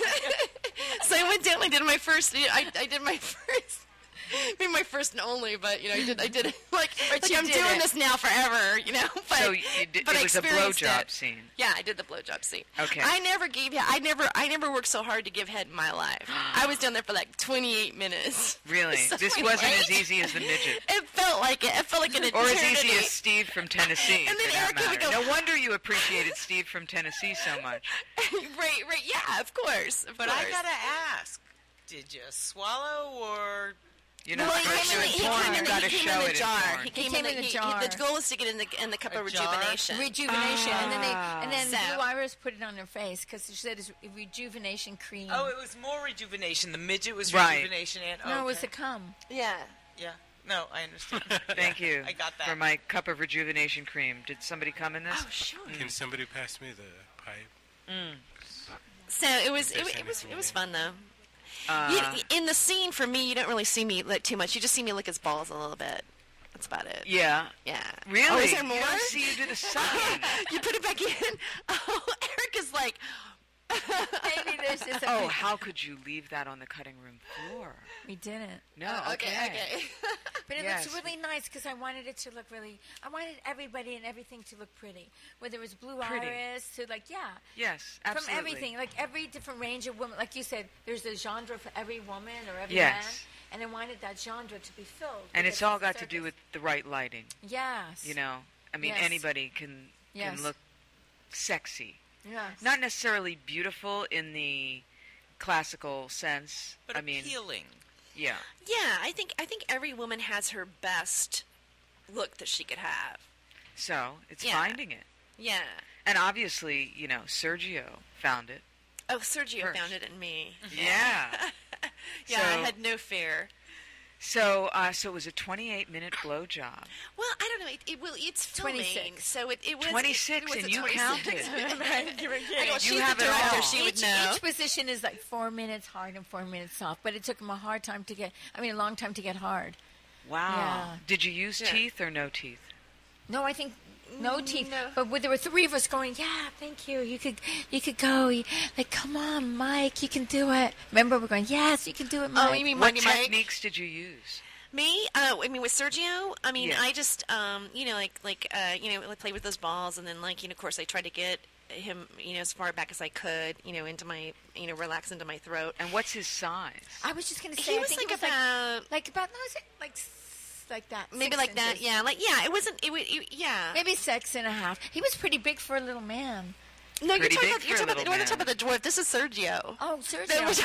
so I went down. I did my first. I, I did my first. Maybe my first and only, but you know, I did. I did it like, like you I'm did doing it. this now forever. You know. But, So you did, but it I was a experienced blowjob it. scene. Yeah, I did the blowjob scene. Okay. I never gave. I never. I never worked so hard to give head in my life. I was down there for like twenty-eight minutes. Really? So This wait, wasn't wait. as easy as the midget. It felt like it. It felt like an Or eternity. as easy as Steve from Tennessee, And then for that Erica would matter. go- No wonder you appreciated Steve from Tennessee so much. right, right. Yeah, of course. Of But course. I gotta ask, did you swallow or? You know, Well, he first came in, doing he porn, came you in, got to he came show in it the jar. in porn. He came, He came in, in the, the he- jar. The goal was to get in the in the cup A of jar? rejuvenation. Rejuvenation, and then they and then So- Blue Iris put it on her face because she said it's rejuvenation cream. Oh, it was more rejuvenation. The midget was Right. rejuvenation, and no, it was okay. the cum. yeah. Yeah. No, I understand. Thank you I got that. for my cup of rejuvenation cream. Did somebody come in this? Oh, sure. Can somebody pass me the pipe? So it was it, There's was- it was anything it was in fun though. Uh, You, in the scene, for me, you don't really see me lick too much. You just see me lick his balls a little bit. That's about it. yeah. Yeah. Really? Oh, is there more? You don't see you do the sucking. You put it back in. Oh, Erica's like, Maybe there's just a Oh, how could you leave that on the cutting room floor? we didn't. No, oh, okay, okay. But it Yes. looks really nice because I wanted it to look really. I wanted everybody and everything to look pretty. Whether it was Blue Pretty. Iris to like, yeah, Yes, absolutely. from everything, like every different range of women. Like you said, there's a genre for every woman or every Yes. man, and I wanted that genre to be filled. And with it's the all got to circus. do with the right lighting. Yes. You know, I mean, Yes. anybody can Yes. can look sexy. Yes. Not necessarily beautiful in the classical sense. But I mean, appealing. yeah. Yeah, I think I think every woman has her best look that she could have. So it's Yeah. finding it, Yeah. and obviously, you know, Sergio found it. Oh, Sergio First. found it in me. Yeah. Yeah, So- I had no fear. So, uh, so it was a twenty-eight minute blowjob. Well, I don't know. It, it will. It's filming, twenty-six. so it, it was twenty-six, it was and a you twenty-six. counted. I go, she's You the have it director. all. She would each, know. each position is like four minutes hard and four minutes soft, but it took him a hard time to get. I mean, a long time to get hard. Wow. Yeah. Did you use Yeah. teeth or no teeth? No, I think no teeth. no. But with- there were three of us going. Yeah, thank you. You could, you could go. You- Like, come on, Mike, you can do it. Remember, we're going. Yes, you can do it, Mike. Oh, you mean What Mighty Mike? techniques did you use? Me? Uh, I mean, with Sergio, I mean, Yeah. I just, um, you know, like, like, uh, you know, like play with those balls, and then, like, you know, of course, I tried to get him, you know, as far back as I could, you know, into my, you know, relax into my throat. And what's his size? I was just gonna say. He I was think like it was about, like, like about no, was it like s- like that? maybe six like that, inches. yeah, like, yeah, it wasn't, it, wa- it yeah. Maybe six and a half. He was pretty big for a little man. No, you're Pretty talking big about, you're for a talking about, little you're talking man. about the dwarf. This is Sergio. Oh, Sergio. That was-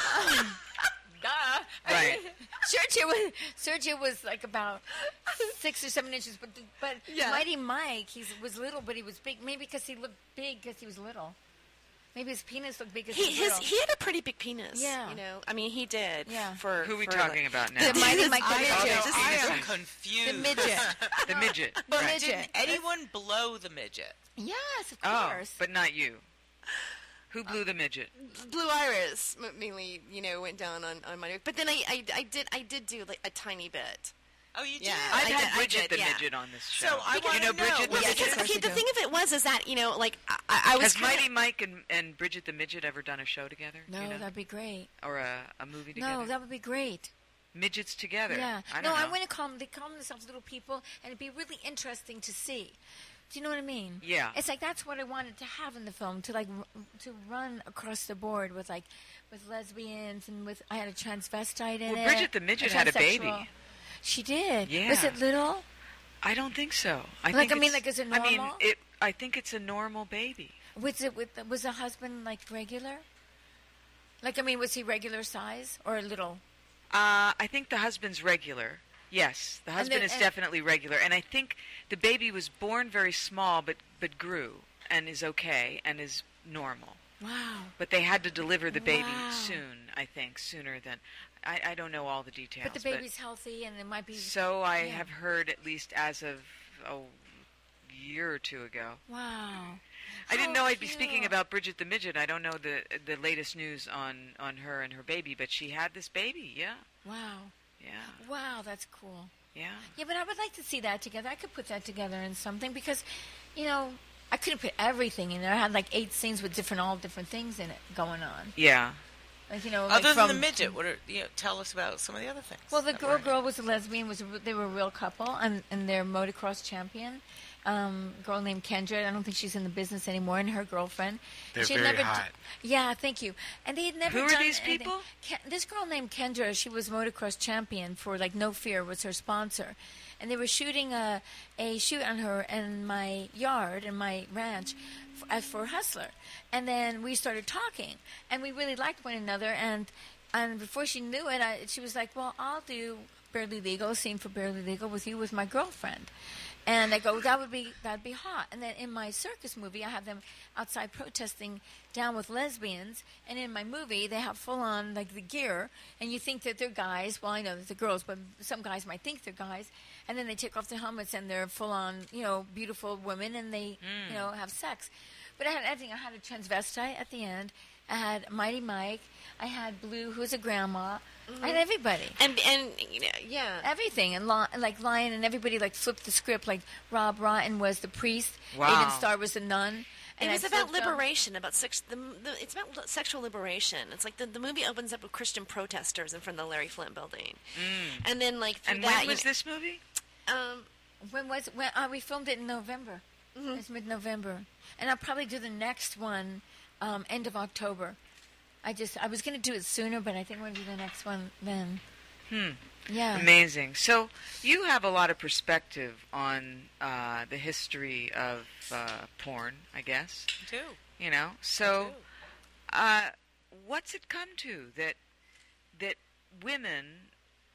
Duh. Right. Sergio was Sergio was like about six or seven inches, but the, but Yeah. Mighty Mike, he was little, but he was big. Maybe because he looked big because he was little. Maybe his penis looked big because He, he was his, little. he had a pretty big penis. Yeah. You know, I mean, he did. Yeah. For Who are we for, talking like- about now? The Mighty Mike, the I, midget. am, this I is- am confused. The midget. The midget. The right. midget. Did anyone blow the midget? Yes, of Oh, course. but not you. Who blew the midget? Blue Iris m- mainly, you know, went down on, on my. But then I, I, I did I did do like a tiny bit. Oh, you did? Yeah. I've I had did- I Bridget did, the yeah. midget on this show. So I you wanna know know. Bridget Well, the yes, Because midget? of course okay, we the do. thing of it was is that you know, like I, I was Has kinda- Mighty Mike and, and Bridget the midget ever done a show together? no, Do you know? that'd be great. Or a, a movie together? No, that would be great. Midgets together. Yeah. I no, don't know. I want to call them. They call themselves little people, and it'd be really interesting to see. Do you know what I mean? Yeah. It's like that's what I wanted to have in the film to like r- to run across the board with like with lesbians and with I had a transvestite in Well, it. Bridget the midget had a baby. transsexual. She did. Yeah. Was it little? I don't think so. I Like, think I mean, it's- like, is it I mean, normal? it. I think it's a normal baby. Was it with was the husband like regular? Like I mean, was he regular size or a little? Uh, I think the husband's regular. Yes, the husband the- is and- definitely regular, and I think the baby was born very small, but but grew and is okay and is normal. Wow. But they had to deliver the baby Wow. soon. I think sooner than I, I don't know all the details. But the baby's healthy, and it might be. so I yeah. have heard, at least as of a year or two ago. Wow. I didn't How know I'd be cute. speaking about Bridget the Midget. I don't know the the latest news on, on her and her baby, but she had this baby, yeah. Wow. Yeah. Wow, that's cool. Yeah. Yeah, but I would like to see that together. I could put that together in something because, you know, I couldn't put everything in there. I had like eight scenes with different, all different things in it going on. Yeah. Like, you know, Other like than from, the midget, what are, you know, tell us about some of the other things. Well, the that girl were in it. girl was a lesbian. Was a, they were a real couple, and, and they're motocross champion. Um, girl named Kendra. I don't think she's in the business anymore. And her girlfriend. They're she had very never hot. D- yeah, thank you. And they had never. Who are done these anything. people? Ke- this girl named Kendra. She was motocross champion for like No Fear was her sponsor, and they were shooting a a shoot on her in my yard in my ranch f- as for Hustler, and then we started talking, and we really liked one another, and and before she knew it, I, she was like, "Well, I'll do Barely Legal, a scene for Barely Legal with you with my girlfriend." And I go, that would be that'd be hot. And then in my circus movie, I have them outside protesting down with lesbians. And in my movie, they have full on like the gear, and you think that they're guys. Well, I know that they're girls, but some guys might think they're guys. And then they take off their helmets, and they're full on, you know, beautiful women, and they, Mm. you know, have sex. But I had everything. I had a transvestite at the end. I had Mighty Mike. I had Blue, who's a grandma. I had everybody. And and you know, yeah. Everything and Li- like Lion and everybody like flipped the script. Like Rob Rotten was the priest, Wow. Aiden Starr was the nun. It And was I about flipped them. liberation, about sex. The, the, it's about sexual liberation. It's like the, the movie opens up with Christian protesters in front of the Larry Flint building, Mm. and then like through And that, when was you know, this movie? Um, When was when uh, we filmed it in November? Mhm. It's mid-November, and I'll probably do the next one um, end of October. I just I was going to do it sooner, but I think I'm going to do the next one then. Hmm. Yeah. Amazing. So you have a lot of perspective on uh, the history of uh, porn, I guess. Too. You know. So, uh, what's it come to that that women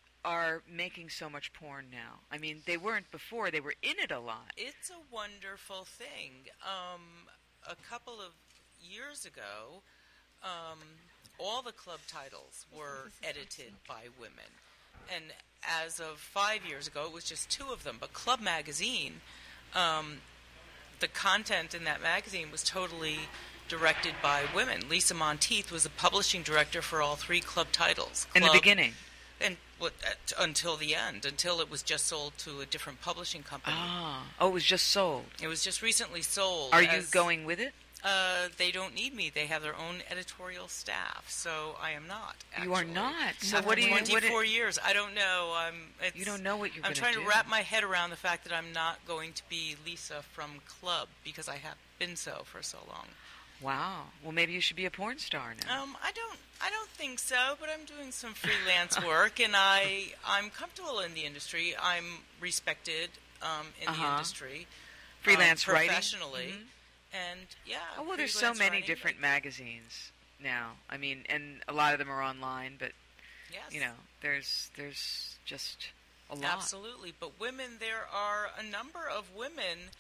are making so much porn now? I mean, they weren't before; they were in it a lot. It's a wonderful thing. Um, a couple of years ago, um, all the club titles were edited by women. And as of five years ago, it was just two of them. But Club Magazine, um, the content in that magazine was totally directed by women. Lisa Monteith was the publishing director for all three club titles. In the Club- beginning. And what, at, until the end, until it was just sold to a different publishing company. Ah. Oh, it was just sold. It was just recently sold. Are you as- going with it? Uh, they don't need me. They have their own editorial staff, so I am not. You are actually. not. So After what do you? What twenty-four it- years. I don't know. I'm. It's, You don't know what you're I'm gonna trying do. to wrap my head around the fact that I'm not going to be Lisa from Club because I have been so for so long. Wow. Well, maybe you should be a porn star now. Um, I don't. I don't think so. But I'm doing some freelance work, and I I'm comfortable in the industry. I'm respected um, in Uh-huh. the industry. Freelance um, writing? professionally. Mhm. And yeah. Oh, well, there's so freelance many writing. different magazines now. I mean, and a lot of them are online, but Yes. you know, there's there's just a lot. Absolutely. But women, there are a number of women,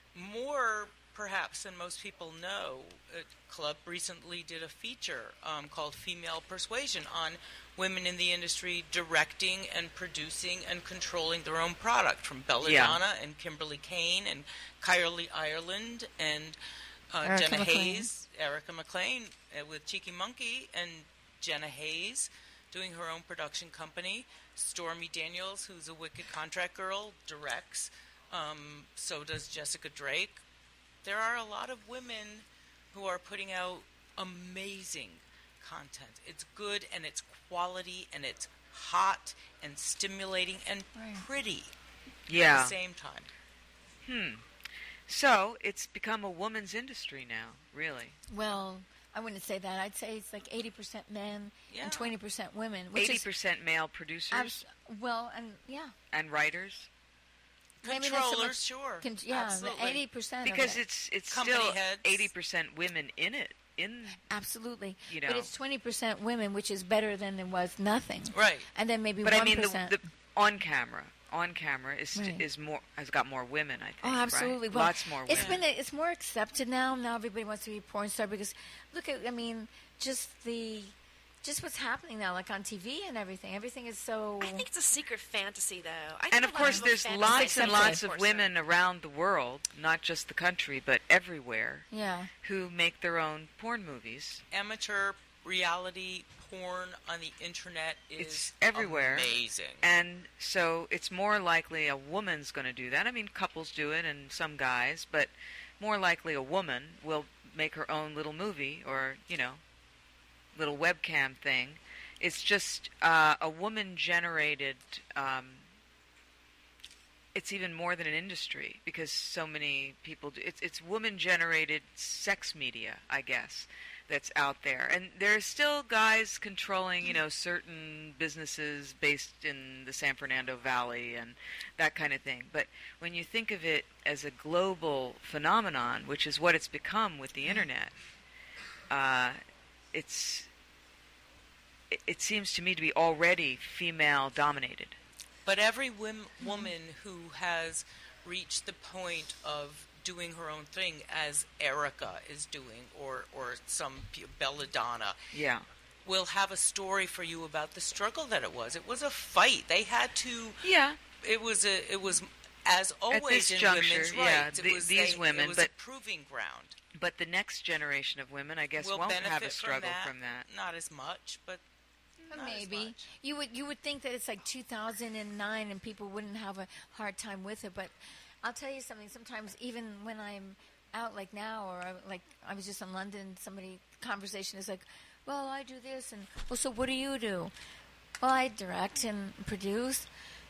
more perhaps than most people know. Uh, Club recently did a feature um, called Female Persuasion on women in the industry directing and producing and controlling their own product, from Belladonna Yeah. and Kimberly Kane and Kylie Ireland and uh, Erica Jenna McLean. Hayes, Erica McLean uh, with Cheeky Monkey, and Jenna Hayes doing her own production company. Stormy Daniels, who's a wicked contract girl, directs. Um, so does Jessica Drake. There are a lot of women who are putting out amazing content. It's good and it's quality and it's hot and stimulating and Right. pretty Yeah. at the same time. Hmm. So it's become a woman's industry now, really. Well, I wouldn't say that. I'd say it's like eighty percent men Yeah. and twenty percent women. Which Eighty is percent male producers abs- well, and yeah. and writers, Maybe not so Controllers, much- sure. Con- yeah, Absolutely. eighty percent. because of it. it's it's Company still heads. eighty percent women in it. In Absolutely. you But know. it's twenty percent women, which is better than it was nothing. Right. And then maybe but one I mean, the, percent. the on camera, on camera is Right. is more has got more women. I think. Oh, absolutely. Right? Well, Lots more women. It's been it's more accepted now. Now everybody wants to be a porn star because look at I mean just the just what's happening now, like on T V and everything. Everything is so. I think it's a secret fantasy, though. I think And a of lot course, people there's fantasize lots and about lots of Forster. women around the world, not just the country, but everywhere, Yeah. who make their own porn movies. Amateur reality porn on the internet is It's everywhere. amazing. And so it's more likely a woman's going to do that. I mean, couples do it and some guys, but more likely a woman will make her own little movie or, you know, little webcam thing. It's just uh, a woman-generated, um, it's even more than an industry because so many people do. It's, it's woman-generated sex media, I guess, that's out there. And there's still guys controlling, you know, certain businesses based in the San Fernando Valley and that kind of thing. But when you think of it as a global phenomenon, which is what it's become with the internet, uh, it's it, it seems to me to be already female-dominated. But every wom- woman who has reached the point of doing her own thing, as Erica is doing, or or some p- belladonna, Yeah. will have a story for you about the struggle that it was. It was a fight. They had to. Yeah. It was a. It was as always this in juncture, women's yeah, rights. the- it was these they- women, It was but- a proving ground. But the next generation of women, I guess, Will won't benefit have a struggle from from that. that. Not as much, but not as Maybe much. you would you would think that it's like two thousand nine and people wouldn't have a hard time with it, but I'll tell you something. Sometimes even when I'm out like now, or I, like I was just in London, somebody conversation is like, "Well, I do this," and well, so what do you do? Well, I direct and produce.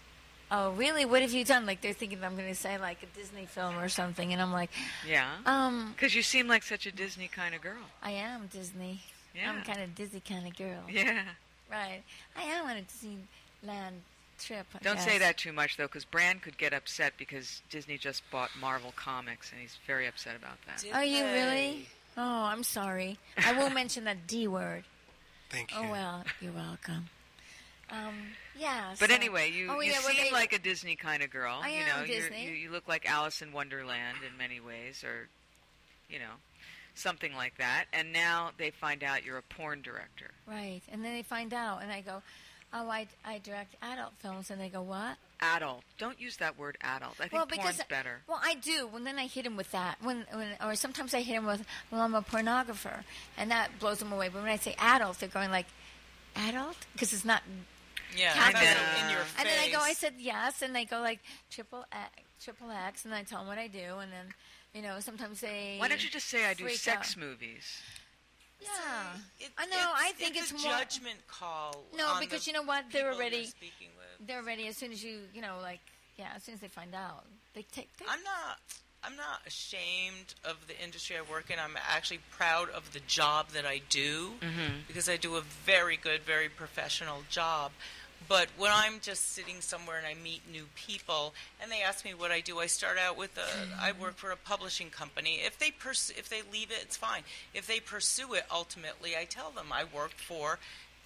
Oh, really? What have you done? Like they're thinking I'm going to say like a Disney film or something, and I'm like, Yeah. um, Because you seem like such a Disney kind of girl. I am Disney. Yeah. I'm kind of Disney kind of girl. Yeah. Right. I am on a Disneyland trip. I Don't guess. say that too much, though, because Brand could get upset because Disney just bought Marvel Comics, and he's very upset about that. Did Are you they? really? Oh, I'm sorry. I won't mention that D word. Thank you. Oh, well, you're welcome. Um, yeah. But so- anyway, you, oh, you yeah, well, seem they- like a Disney kind of girl. I you am know, you're- Disney. You, you look like Alice in Wonderland in many ways, or, you know, something like that. And now they find out you're a porn director. Right. And then they find out, and I go, oh, I, I direct adult films. And they go, what? Adult. Don't use that word adult. I think well, because porn's better. Well, I do. Well, then I hit him with that. When, when, or sometimes I hit him with, "Well, I'm a pornographer," and that blows them away. But when I say adult, they're going like, "Adult," because it's not. Yeah, I that's know. in your face. And then I go, I said yes, and they go like triple X, triple X, and I tell them what I do, and then you know sometimes they. Why don't you just say I do freak sex out. movies? Yeah, It- I know. I think it's, it's, a more. judgment call. No, on because the you know what? They're people you're already. speaking with. They're ready as soon as you, you know, like yeah, as soon as they find out, they take. They, I'm not. I'm not ashamed of the industry I work in. I'm actually proud of the job that I do because I do a very good, very professional job. But when I'm just sitting somewhere and I meet new people and they ask me what I do, I start out with a, I work for a publishing company. If they pers- if they leave it, it's fine. If they pursue it, ultimately, I tell them I work for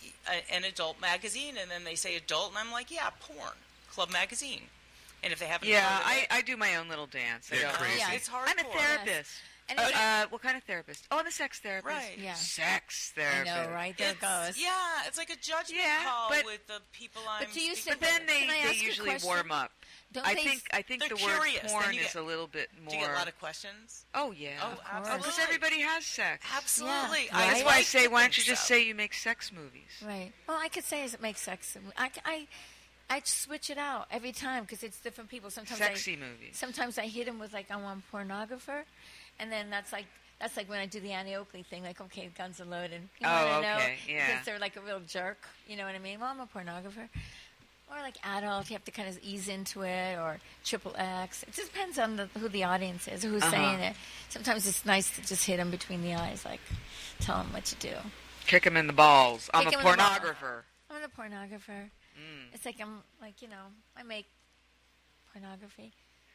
a, an adult magazine, and then they say adult, and I'm like, yeah, porn, Club Magazine. And if they haven't Yeah, heard of I, it, I do my own little dance. I Yeah, go, crazy. Yeah. it's hardcore. I'm a therapist. And Uh, it- uh, what kind of therapist? Oh, I'm a sex therapist. Right. Yeah. Sex I therapist. know, right? There it It's- goes. Yeah, it's like a judgment Yeah, call but- with the people I'm But do you speaking But then with. they, Can I they ask you a usually question? warm up. Don't I they think I think They're the word curious. Then porn you is get- a little bit more. Do you get a lot of questions? Oh yeah. Oh, course. absolutely. because everybody has sex. Absolutely. Yeah. I That's Right. why I like say, to why don't think you just so. say you make sex movies? Right. Well, I could say as it makes sex. I, I, I switch it out every time because it's different people. Sometimes Sexy I, movies. Sometimes I hit him with like I'm a pornographer, and then that's like that's like when I do the Annie Oakley thing. Like okay, guns are loaded. You Oh, wanna know? okay, yeah. Because they're like a real jerk. You know what I mean? Well, I'm a pornographer. Or like adult, you have to kind of ease into it, or triple X. It just depends on the, who the audience is, or who's Uh-huh. saying it. Sometimes it's nice to just hit them between the eyes, like tell them what to do. Kick him in the balls. I'm Kick a him in the balls. pornographer. I'm a pornographer. Mm. It's like I'm like you know I make pornography.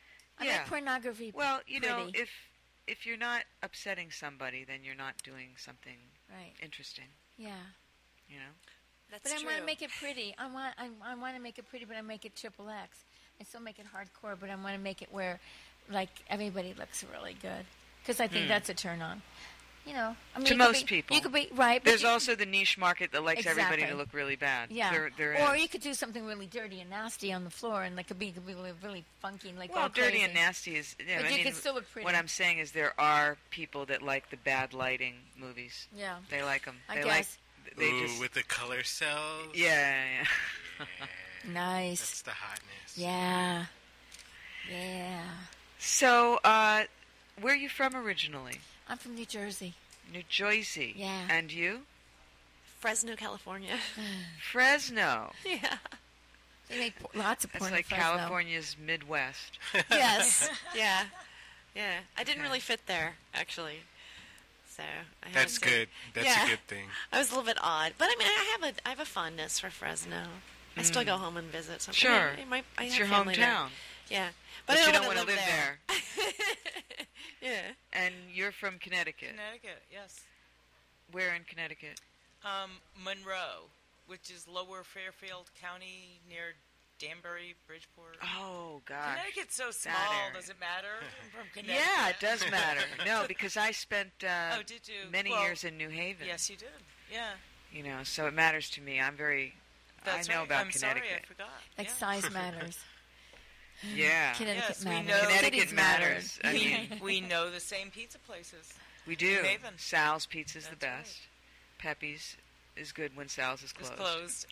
I Yeah. make pornography. Well, you know, pretty. if if you're not upsetting somebody, then you're not doing something right, interesting. yeah. You know. That's But I true. want to make it pretty. I want I, I want to make it pretty, but I make it triple X. I still make it hardcore, but I want to make it where like everybody looks really good because I think Hmm. that's a turn on. you know, I mean, To you could most be- people. you could be right. But There's you, also the niche market that likes everybody Exactly. to look really bad. yeah. There, there or is. you could do something really dirty and nasty on the floor, and like could be could be really, really funky and like Well, all dirty crazy. and nasty is. You know, But I you mean, could still look pretty. What I'm saying is there are people that like the bad lighting movies. Yeah. They like them. I they guess. like. They Ooh, just. with the color cells. Yeah, yeah. Yeah, Nice. That's the hotness. Yeah. Yeah. So, uh, where are you from originally? I'm from New Jersey. New Jersey. Yeah. And you? Fresno, California. Fresno. Yeah. They make po- lots of That's porn like in Fresno. California's Midwest. Yes. Yeah. Yeah. I didn't Okay. really fit there, actually. So I had That's to- good. That's Yeah. a good thing. I was a little bit odd, but I mean, I have a I have a fondness for Fresno. I still go home and visit. Sometimes. Sure. I, I might, I It's have your family there. hometown. Yeah, But, but, I you don't, don't want to live there. Yeah. And you're from Connecticut. Connecticut, yes. Where in Connecticut? Um, Monroe, which is Lower Fairfield County near Danbury, Bridgeport. Oh, gosh. Connecticut's so small. area. Does it matter? I'm from Connecticut. Yeah, it does matter. No, because I spent uh, Oh, did you? many Well, years in New Haven. Yes, you did. Yeah. You know, so it matters to me. I'm very. That's I know right. about I'm Connecticut. sorry, I forgot. Like yeah. size matters. Yeah. Connecticut Yes, we matters. know- Connecticut Cities matters. I we, mean, we know the same pizza places. we do. New Haven. Sal's Pizza's the That's right. best. Pepe's is good when Sal's is It's closed. closed.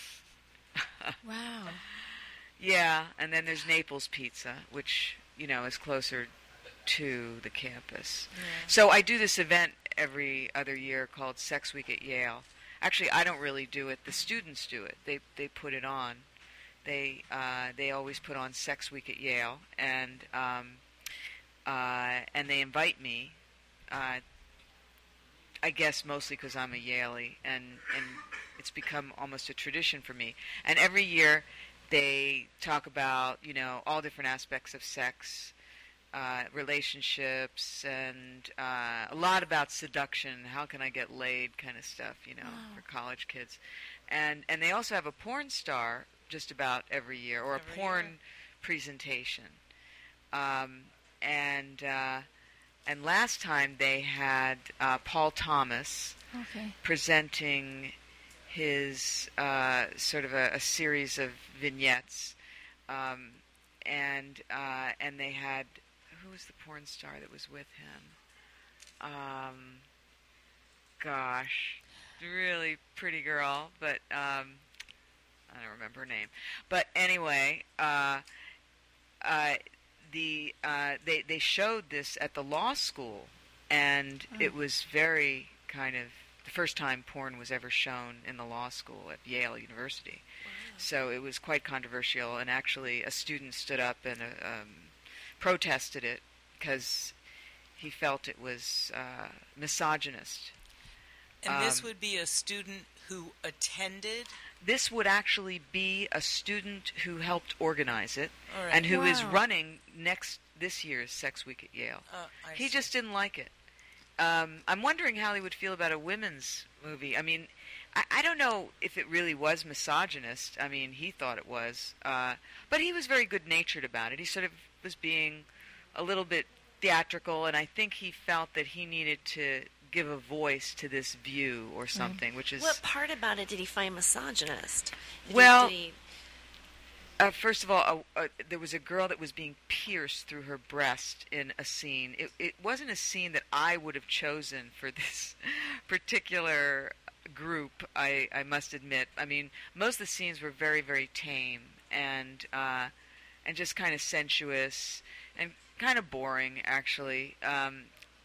Wow. Yeah, and then there's Naples Pizza, which, you know, is closer to the campus. So I do this event every other year called Sex Week at Yale. Actually, I don't really do it. The students do it. They they put it on. They uh, they always put on Sex Week at Yale, and um, uh, and they invite me. Uh, I guess mostly because I'm a Yalie, and and it's become almost a tradition for me. And every year, they talk about, you know, all different aspects of sex, uh, relationships, and uh, a lot about seduction. How can I get laid, kind of stuff, you know, Wow. for college kids. And and they also have a porn star just about every year, or Every a porn year. presentation. Um, and uh, and last time they had uh, Paul Thomas Okay. presenting his uh, sort of a, a series of vignettes, um, and uh, and they had, who was the porn star that was with him? Um, gosh, really pretty girl, but um, I don't remember her name. But anyway, uh, uh, the uh, they they showed this at the law school, and it was very kind of the first time porn was ever shown in the law school at Yale University. So it was quite controversial, and actually a student stood up and uh, um, protested it because he felt it was uh, misogynist. And this Um, would be a student who attended. This would actually be a student who helped organize it, All right. and who is Wow. running next this year's Sex Week at Yale. Uh, I He see. just didn't like it. Um, I'm wondering how he would feel about a women's movie. I mean, I, I don't know if it really was misogynist. I mean, he thought it was. Uh, but he was very good-natured about it. He sort of was being a little bit theatrical, and I think he felt that he needed to give a voice to this view or something, which is... What part about it did he find misogynist? Did he- Well, did he- Uh, first of all, uh, uh, there was a girl that was being pierced through her breast in a scene. It, it wasn't a scene that I would have chosen for this particular group, I, I must admit. I mean, most of the scenes were very, very tame and uh, and just kind of sensuous and kind of boring, actually. Um,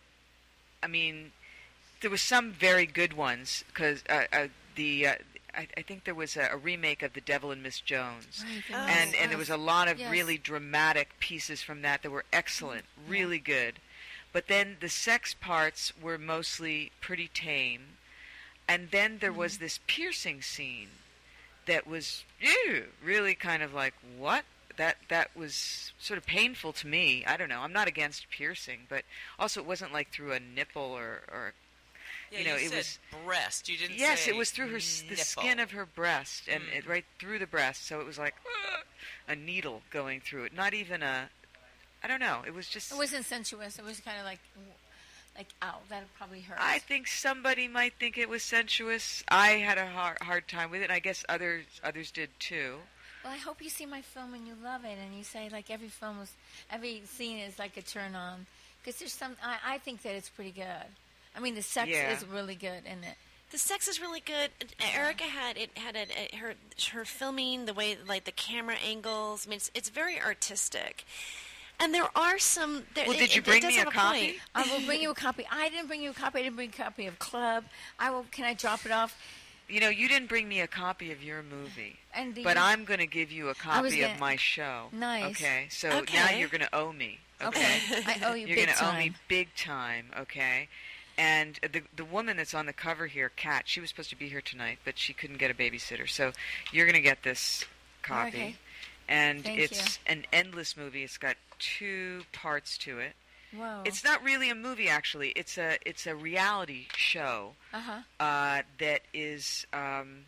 I mean, there were some very good ones, because uh, uh, the... Uh, I, I think there was a, a remake of The Devil and Miss Jones, Right. Oh, and and there was a lot of Yes. really dramatic pieces from that that were excellent, really good. But then the sex parts were mostly pretty tame, and then there was this piercing scene that was ew, really kind of like, what? That that was sort of painful to me. I don't know. I'm not against piercing, but also it wasn't like through a nipple or or Yeah, you know, it said was- breast. You didn't yes, say it was through her s- the nipple. skin of her breast, and Mm. it right through the breast. So it was like "Ugh," a needle going through it. Not even a, I don't know. It was just It wasn't sensuous. It was kind of like like, ow, that probably hurt. I think somebody might think it was sensuous. I had a hard, hard time with it, and I guess others others did too. Well, I hope you see my film and you love it, and you say, like, every film was, every scene is like a turn on. Because there's some, I, I think that it's pretty good. I mean, the sex Yeah. is really good in it. The sex is really good. Erica had it had it, it her her filming, the way, like, the camera angles. I mean, it's, it's very artistic. And there are some. There, Well, it- did you it- it bring does me a have copy? point. I will bring you a copy. I didn't bring you a copy. I didn't bring a copy of Club. I will. Can I drop it off? You know, you didn't bring me a copy of your movie, And the, but I'm going to give you a was copy gonna- of my show. Nice. Okay, so Okay. now you're going to owe me. Okay, Okay, I owe you you're big going to owe time. me big time. Okay, and the the woman that's on the cover here, Kat, she was supposed to be here tonight, but she couldn't get a babysitter, so you're going to get this copy. Okay. And Thank it's an endless movie. It's got two parts to it. Whoa. It's not really a movie, actually. It's a it's a reality show Uh-huh. uh, that is um,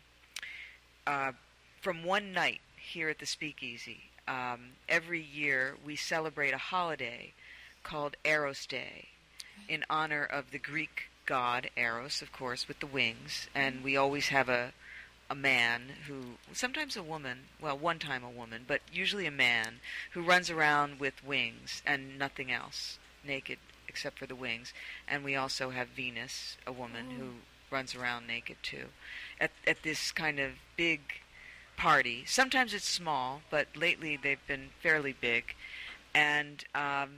uh, from one night here at the Speakeasy. Um, every year we celebrate a holiday called Eros Day in honor of the Greek god Eros, of course, with the wings. And we always have a a man who, sometimes a woman, well, one time a woman, but usually a man who runs around with wings and nothing else, naked except for the wings. And we also have Venus, a woman who runs around naked too, at at this kind of big party. Sometimes it's small, but lately they've been fairly big, and um,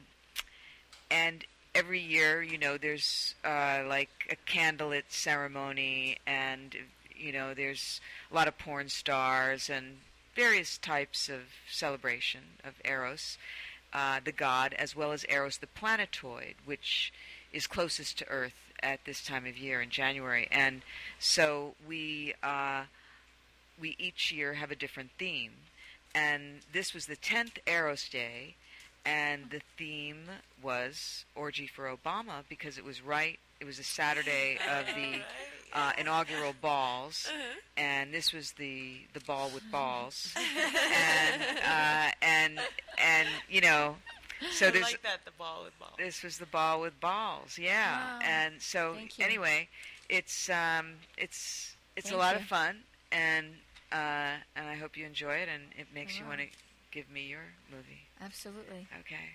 and every year, you know, there's uh, like a candlelit ceremony, and you know, there's a lot of porn stars and various types of celebration of Eros, uh, the god, as well as Eros the planetoid, which is closest to Earth at this time of year in January. And so we uh, we each year have a different theme. And this was the tenth Eros Day, and the theme was Orgy for Obama, because it was right, it was a Saturday of the uh, inaugural balls, and this was the, the ball with balls. and, uh, and, and, you know, so I there's... like that, the ball with ball. This was the ball with balls, yeah. Wow. And so Thank you. anyway, it's um, it's it's Thank a lot you. of fun, and uh, and I hope you enjoy it, and it makes you will. want to give me your movie. Absolutely. Okay.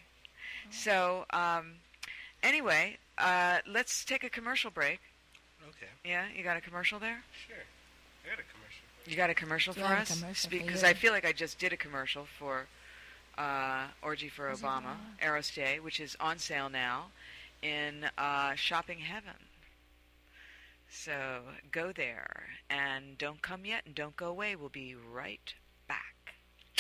So um, anyway, uh, let's take a commercial break. Okay, Yeah, you got a commercial there? sure. I got a commercial. You got a commercial Do for I have a us? commercial for Because you? I feel like I just did a commercial for uh, Orgy for Orgy for Obama, Obama. Eros Day, which is on sale now in uh, Shopping Heaven. So go there, and don't come yet, and don't go away. We'll be right back.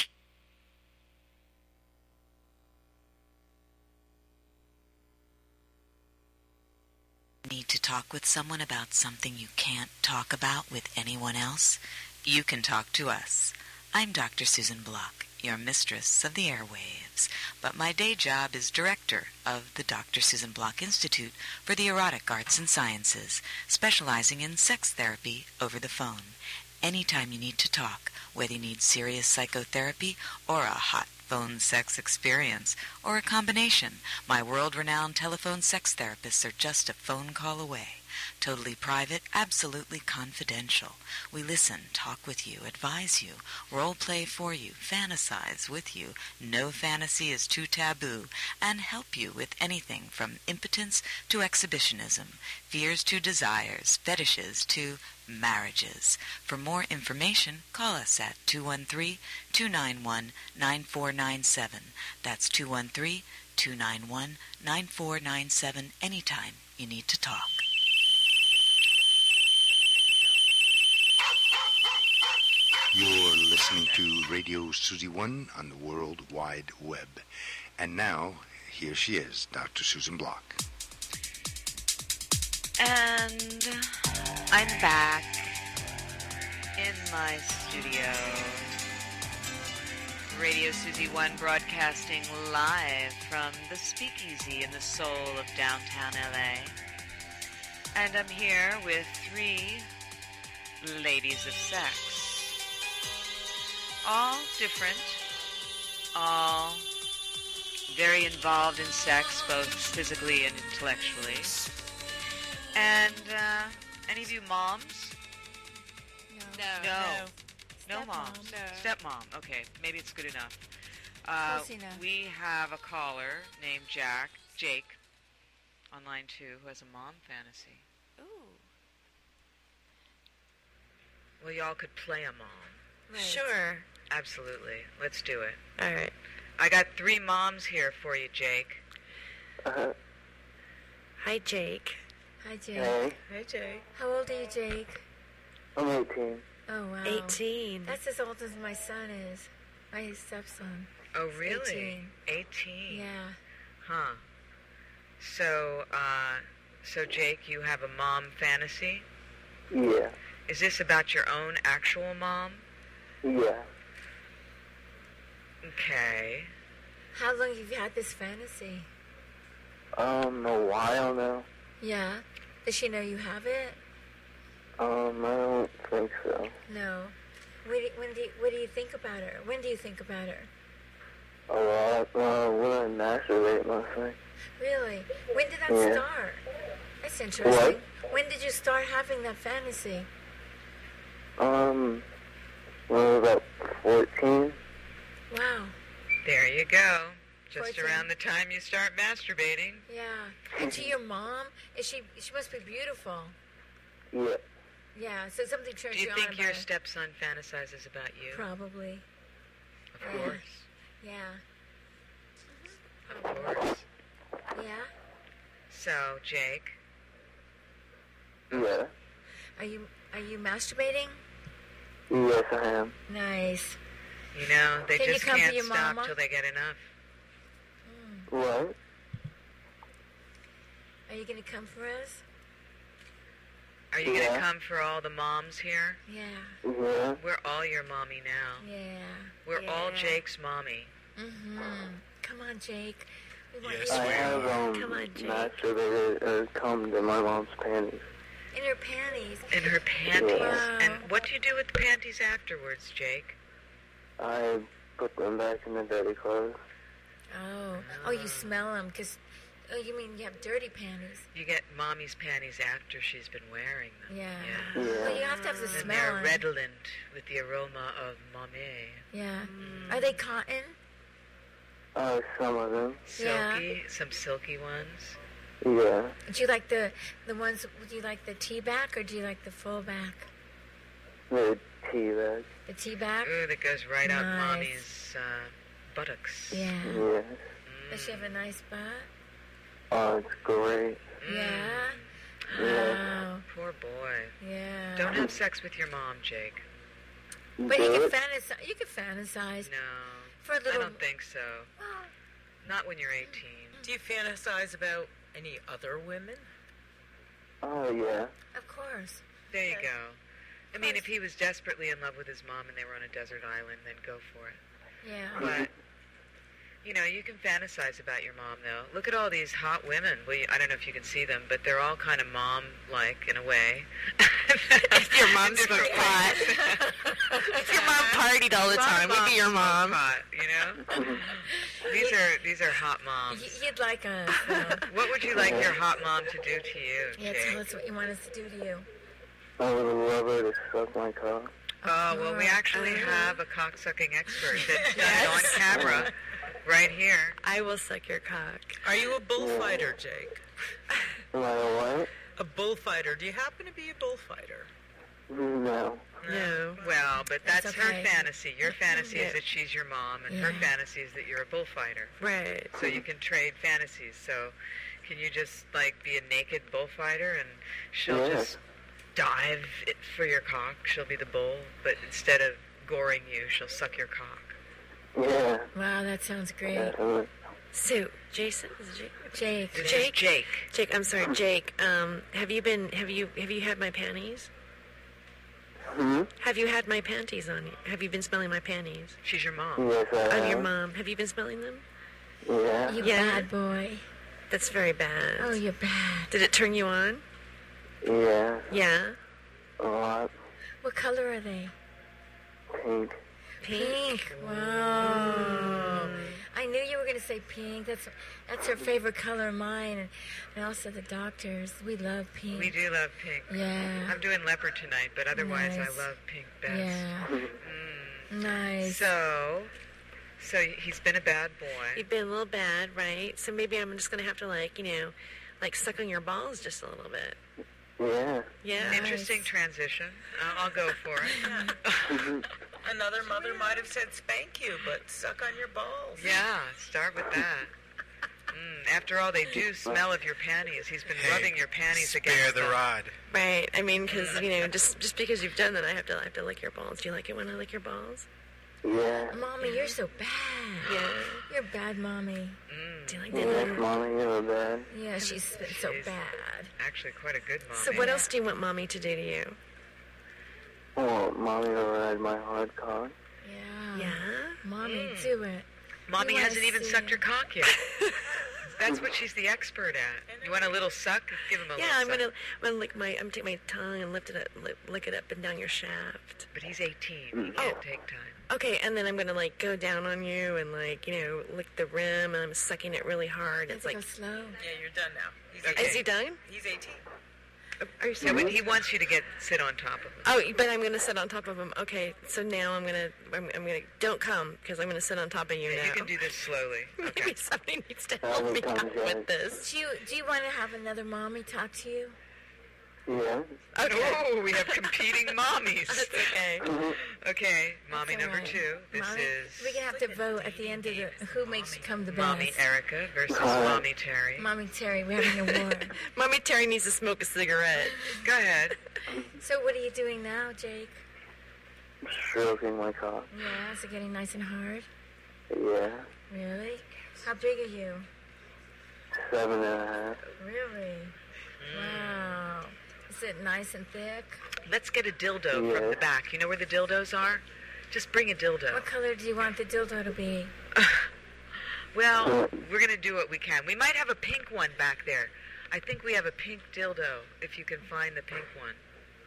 Need to talk with someone about something you can't talk about with anyone else? You can talk to us. I'm Doctor Susan Block, your mistress of the airwaves, but my day job is director of the Doctor Susan Block Institute for the Erotic Arts and Sciences, specializing in sex therapy over the phone. Anytime you need to talk, whether you need serious psychotherapy or a hot phone sex experience, or a combination, my world-renowned telephone sex therapists are just a phone call away. Totally private, absolutely confidential. We listen, talk with you, advise you, role play for you, fantasize with you. No fantasy is too taboo, and help you with anything from impotence to exhibitionism, fears to desires, fetishes to marriages. For more information, call us at two one three, two nine one, nine four nine seven. That's two one three, two nine one, nine four nine seven anytime you need to talk. You're listening to Radio Susie One on the World Wide Web. And now, here she is, Doctor Susan Block. And I'm back in my studio. Radio Susie One broadcasting live from the Speakeasy in the soul of downtown L A. And I'm here with three ladies of sex. All different, all very involved in sex, both physically and intellectually. And uh, any of you moms? No. No. No Stepmom. moms. No. Stepmom. Okay, maybe it's good enough. Uh, Close enough. we have a caller named Jack, Jake, on line two, who has a mom fantasy. Ooh. Well, y'all could play a mom. Right. Sure. Absolutely. Let's do it. All right. I got three moms here for you, Jake. Uh, Hi, Jake. Hi, Jake. hey, Hey, Jake. How old are you, Jake? I'm eighteen. Oh, wow. eighteen. That's as old as my son is. My stepson. Oh, really? eighteen. eighteen. Yeah. Huh. So, uh, so Jake, you have a mom fantasy? Yeah, Is this about your own actual mom? yeah. Okay. How long have you had this fantasy? Um, a while now. Yeah. Does she know you have it? Um, I don't think so. No. When do, when do you, what do you think about her? When do you think about her? A lot. Uh, when I masturbate mostly. Really? When did that Yeah. start? That's interesting. When did you start having that fantasy? Um, when I was about fourteen. Wow. There you go. Just fourteen. around the time you start masturbating. Yeah. And to your mom, is she? She must be beautiful. Yeah. Yeah. So something turns Do you on think about your her. stepson fantasizes about you? Probably. Of Yeah. course. Yeah. Of course. Yeah. So, Jake, Yeah. Are you Are you masturbating? Yes, I am. Nice. you know, they Can you just come for can't your stop mama? till they get enough. What? Are you gonna come for us? Are you going Yeah. to come for all the moms here? Yeah. Yeah. We're all your mommy now. Yeah. We're all Yeah. Jake's mommy. Mm-hmm. Come on, Jake. We want Yes, you I we have, um, Come on, Jake. masturbated or come to my mom's panties. in her panties. In her panties. Wow. And what do you do with the panties afterwards, Jake? I put them back in the dirty clothes. Oh. Oh, you smell them because. Oh, you mean you have dirty panties? You get mommy's panties after she's been wearing them. Yeah. Yeah. Yeah. Well, you have to have the And smell. they're on. redolent with the aroma of mommy. Yeah. Are they cotton? Uh, some of them. Silky, some silky ones. Yeah. Do you like the the ones? Do you like the tea back or do you like the full back? The tea bag. The tea back. Ooh, that goes right out Nice. mommy's uh, buttocks. Yeah. Yes. Does she have a nice butt? Oh, it's great. Yeah. Yeah. Wow. Poor boy. Yeah. Don't have sex with your mom, Jake. But you Do can it? fantasize. You can fantasize No, for a I little. don't think so. Oh, Not when you're eighteen. Do you fantasize about any other women? Oh, yeah. of course. There you go. I mean, if he was desperately in love with his mom and they were on a desert island, then go for it. Yeah. But, you know, you can fantasize about your mom, though. Look at all these hot women. Well, you, I don't know if you can see them, but they're all kind of mom-like in a way. If your mom In different smoked pot. ways. If your mom partied all the A lot of time, we'd be your moms mom. smoke pot, you know? These are these are hot moms. Y- You'd like us. though. What would you like your hot mom to do to you, Yeah. Jake? Tell us what you want us to do to you. I would love her to suck my cock. Oh, well, we actually have a cock-sucking expert that's done it on camera right here. I will suck your cock. Are you a bullfighter, Jake? Am I a what? A bullfighter. Do you happen to be a bullfighter? No. No. Well, but that's, That's her okay. fantasy. Your fantasy Yeah. is that she's your mom, and her Yeah. fantasy is that you're a bullfighter. Right. So you can trade fantasies. So can you just, like, be a naked bullfighter, and she'll Yeah. just dive it for your cock? She'll be the bull, but instead of goring you, she'll suck your cock. Yeah. Wow, that sounds great. Definitely. So, Jason, is it Jake? Jake. This Jake? is Jake. Jake, I'm sorry, Jake. Um, have you been? Have you? Have you had my panties? Hmm? Have you had my panties on you? Have you been smelling my panties? She's your mom. Yes, I On your am. mom. Have you been smelling them? Yeah. You Yeah. bad boy. That's very bad. Oh, you're bad. Did it turn you on? Yeah. Yeah. A lot. What color are they? Pink. Pink. Wow. I I knew you were going to say pink. That's that's her favorite color of mine. And, and also the doctors. We love pink. We do love pink. Yeah. I'm doing leopard tonight, but otherwise Nice. I love pink best. Yeah. Mm. Nice. So, so he's been a bad boy. You've been a little bad, right? So maybe I'm just going to have to, like, you know, like suck on your balls just a little bit. Yeah. Yeah. Interesting transition. I'll, I'll go for it. Another mother might have said spank you, but suck on your balls. Yeah, start with that. Mm, after all, they do smell of your panties. He's been Hey, rubbing your panties Spare against the them. rod. Right. I mean, because, you know, just just because you've done that, I have to I have to lick your balls. Do you like it when I lick your balls? Yeah. Mommy, you're so bad. Yeah. You're bad, Mommy. Mm, Do you like Yes, that? Mommy, you're bad. Yeah, she's been so She's- bad. actually, quite a good mommy. So what else do you want Mommy to do to you? Oh, Mommy will ride my hard cock. Yeah. Yeah? Mommy, Mm. do it. Mommy You wanna hasn't even see sucked it. your cock yet. That's what she's the expert at. You want a little suck? Give him a Yeah, little I'm suck. gonna, I'm gonna lick my, I'm gonna take my tongue and lift it up, lick, lick it up and down your shaft. But he's eighteen. He Mm. can't Oh. take time. Okay, and then I'm gonna like go down on you and like, you know, lick the rim and I'm sucking it really hard. Have It's to like, go slow. Yeah, you're done now. He's Okay. is he done? He's eighteen. Are you Yeah, serious? but he wants you to get sit on top of him. Oh, but I'm gonna sit on top of him. Okay, so now I'm gonna, I'm, I'm gonna, don't come because I'm gonna sit on top of you Yeah, now. you can do this slowly. Okay. Maybe somebody needs to Oh, help me come, out guys. with this. Do you do you want to have another mommy talk to you? Yeah. Okay. Oh, we have competing mommies. That's okay. Okay, mommy That's all number right. two. This Mommy, is we're gonna have to vote at the end of the who makes you come the best. mommy Erica versus Hi. mommy Terry. Mommy Terry, we're having a war. Mommy Terry needs to smoke a cigarette. Go ahead. So what are you doing now, Jake? Stroking my cock. Yeah, is it getting nice and hard? Yeah. Really? How big are you? Seven and a half. Really? Wow. Is it nice and thick? Let's get a dildo from Yeah. the back. You know where the dildos are? Just bring a dildo. What color do you want the dildo to be? Well, we're going to do what we can. We might have a pink one back there. I think we have a pink dildo, if you can find the pink one.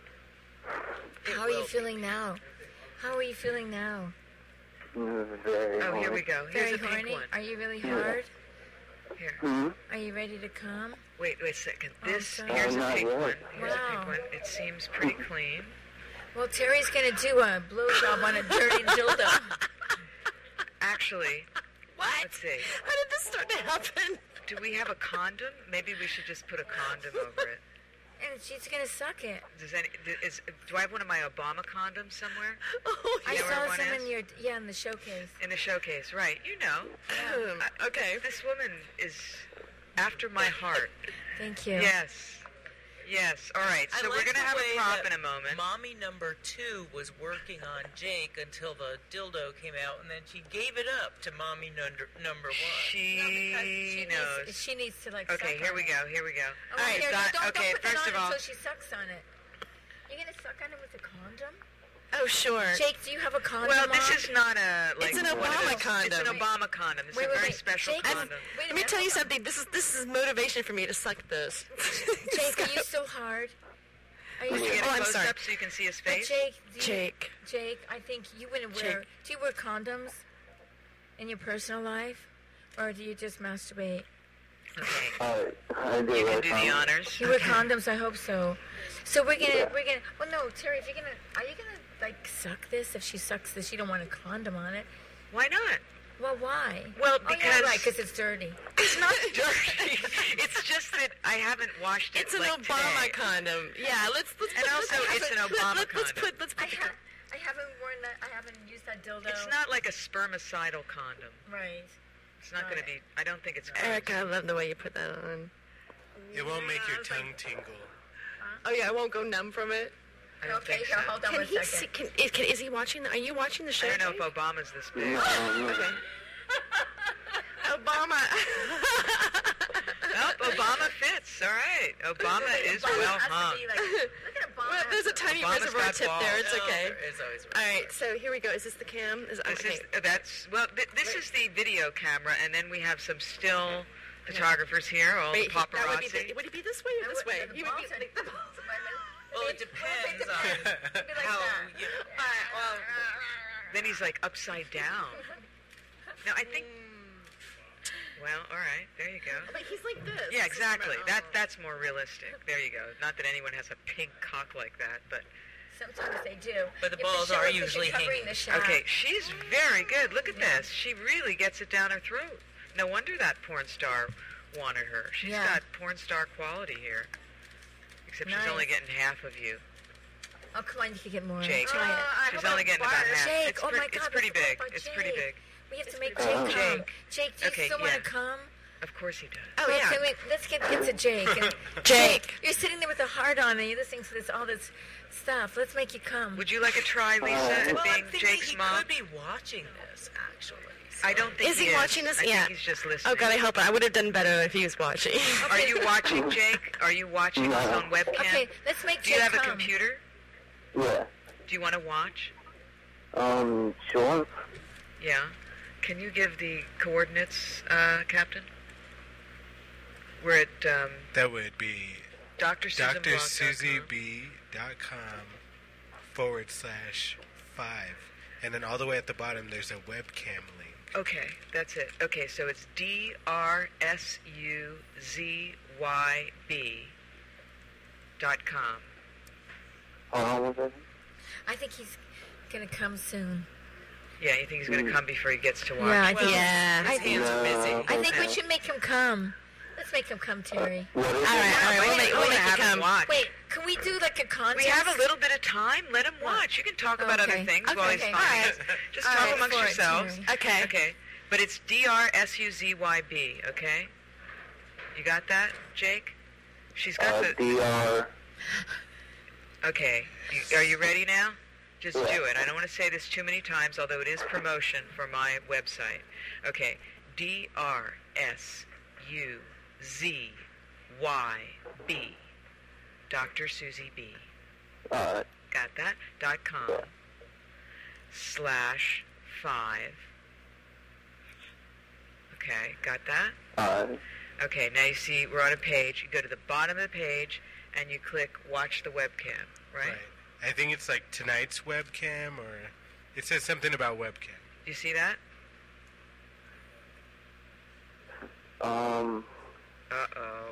How are you feeling now? How are you feeling now? Very Oh, here we hard. go. Here's Very a pink horny? one. Are you really hard? Here. Hmm? Are you ready to come? Wait, wait a second. Oh, This, sorry. here's Oh, a not pink yet. one. Here's a Wow. pink one. It seems pretty clean. Well, Terry's gonna do a blowjob on a dirty dildo. Actually, What? let's see. How did this start to happen? Do we have a condom? Maybe we should just put a condom over it. And she's gonna suck it. Does any, is, do I have one of my Obama condoms somewhere? Oh, I know where saw one some is? in your yeah in the showcase. In the showcase, right. You know. um, Uh, okay. This woman is after my heart. Thank you. Yes. Yes. All right. I So we're like going to the have way a prop that in a moment. Mommy number two was working on Jake until the dildo came out, and then she gave it up to mommy number number one. She She knows. needs, she needs to like. Okay, suck here on we it. go. Here we go. Oh, All right, here, got- don't, don't okay, put that first on of all, until she sucks on it. You're gonna suck on it with a condom? Oh, sure. Jake, do you have a condom? well, this on? is not a like It's an one of Obama those- condom. It's an Obama condom. It's Wait, a wait, very wait. special Jake, I'm- condom. wait a Let me minute, tell you hold on. something. This is this is motivation for me to suck this. Jake, are you so hard? Are you Can you get Oh, a I'm close sorry. up so you can see his But face? Jake, do you, Jake. Jake, I think you wouldn't wear. Jake. Do you wear condoms in your personal life, or do you just masturbate? Okay. I, I do You can like do the condoms. honors. You wear condoms. I hope so. So we're gonna, we're gonna. Well, no, Terry, if you're gonna, are you gonna like suck this? If she sucks this, you don't want a condom on it. Why not? Well, why? Well, Oh, yeah, because right, because it's dirty. it's not dirty. It's just that I haven't washed it. It's an like Obama today. condom. Yeah, let's let's. And put- also, let's- it's an let's- Obama let's, let's condom. put let's I put. the have, I haven't worn that. I haven't used that dildo. It's not like a spermicidal condom. right. It's not going to be. I don't think it's. Erica, I love the way you put that on. It won't make your tongue tingle. Oh yeah, I won't go numb from it. I don't Okay, think here, so. hold on Can one he second. see? Can, is, can, is he watching? The, are you watching the show? I don't know Jake? if Obama's this big. No, no. Okay. Obama. Nope, Obama fits. All right. Obama is Obama well has to hung. be like, look at Obama. Well, there's a tiny Obama's reservoir got tip there. balls. It's okay. It's always All right, so here we go. Is this the cam? Is, This okay. is that's well. Th- this is the video camera, and then we have some still photographers here, all Wait, the that would be paparazzi. the, would he be this way or this way? He would be like the balls. Well, it depends on how you. Then he's like upside down. Now I think Well, all right. There you go. But he's like this. Yeah, This is exactly. about- That that's more realistic. There you go. Not that anyone has a pink cock like that, but Sometimes they do. But the If balls shaft are is usually covering hanging. the shaft. okay. She's very good. Look at this. She really gets it down her throat. No wonder that porn star wanted her. She's Yeah. got porn star quality here. Except she's Nice. only getting half of you, Oh, come on, you can get more. Jake. Try it. Uh, She's how only about getting about Bart? half. Jake, it's oh pre- my it's God, pretty let's go big. for It's Jake. pretty big. We have to make Uh, Jake come. Jake. Jake, do you Okay, still yeah. want to come? Of course he does. Oh, Well, yeah. can we, let's get into Jake. And Jake. You're sitting there with a heart on and you're listening to this, all this stuff. Let's make you come. Would you like a try, Lisa, at Well, being I'm thinking Jake's he mom? could be watching this, actually. I don't think Is he he is. watching this? I Yeah. think he's just listening. Oh, God, I hope I would have done better if he was watching. Are you watching, Jake? Are you watching his No. own webcam? Okay, let's make Do Jake you have a come. computer? Yeah. Do you want to watch? Um, sure. Yeah. Can you give the coordinates, uh, Captain? We're at um, That would be Dr. Susan Dr. Block dot Susie com. B dot com forward slash five. And then all the way at the bottom, there's a webcam link. Okay, that's it. Okay, so it's D R S U Z Y B dot com. Hold on one second. I think he's going to come soon. Yeah, you think he's going to come before he gets to watch? Yeah, I think, Yeah. His hands are busy. No. I think we should make him come. Let's make him come, Terry. What is All it? right, all right, we'll Wait, make, we'll we'll make you have him come. watch. Wait, can we do like a contest? We have a little bit of time. Let him watch. You can talk about Okay. other things Okay, while he's okay. finding All it. Just All talk right, amongst for it, yourselves. Terry. Okay. Okay. But it's D R S U Z Y B, okay? You got that, Jake? She's got Uh, the... D R. Okay. You, are you ready now? Just Yeah. do it. I don't want to say this too many times, although it is promotion for my website. Okay. D R S U Z Y B. Doctor Susie B. Alright. Got that? Dot com. Yeah. Slash five. Okay, got that? Alright. Okay, now you see we're on a page. You go to the bottom of the page and you click watch the webcam, right? Right. I think it's like tonight's webcam, or it says something about webcam. You see that? Um, Uh-oh.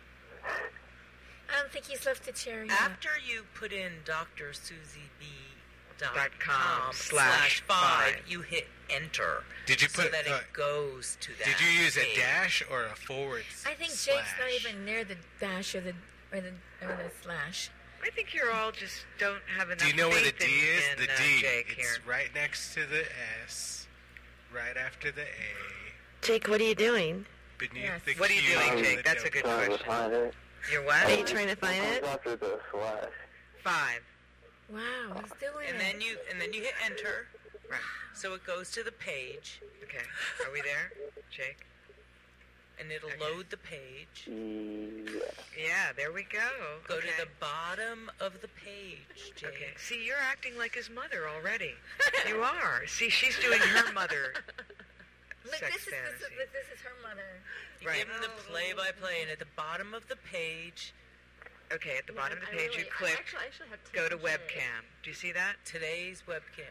I don't think he's left the chair yet. After you put in Dr. Susie B. Dot Dot com com slash slash five, five. you hit enter. Did you so put, that uh, it goes to that? Did you use a page. dash or a forward s- I think slash? Jake's not even near the dash or the or the or the slash. I think you're all just don't have enough Do you know where the faith D in, is? in, The uh, D. Jake It's here. right next to the S, right after the A, Jake, what are you doing? beneath Yes. the What are you Q doing, and Jake? the That's a W. good trying to question. find it. You're Are you what? trying to find It's it? after the slash. Five. Wow, he's doing And it. then you and then you hit enter, Right. so it goes to the page, Okay. Are we there, Jake? and it'll Okay. load the page. Yeah. Yeah, there we go. Go okay. to the bottom of the page, Jake. Okay. See, you're acting like his mother already. You are. See, she's doing her mother Look, sex this is, this fantasy. is this is her mother. You Right. give him the play-by-play, and at the bottom of the page, Okay, at the bottom of the page, you click go to webcam. Do you see that? today's webcam.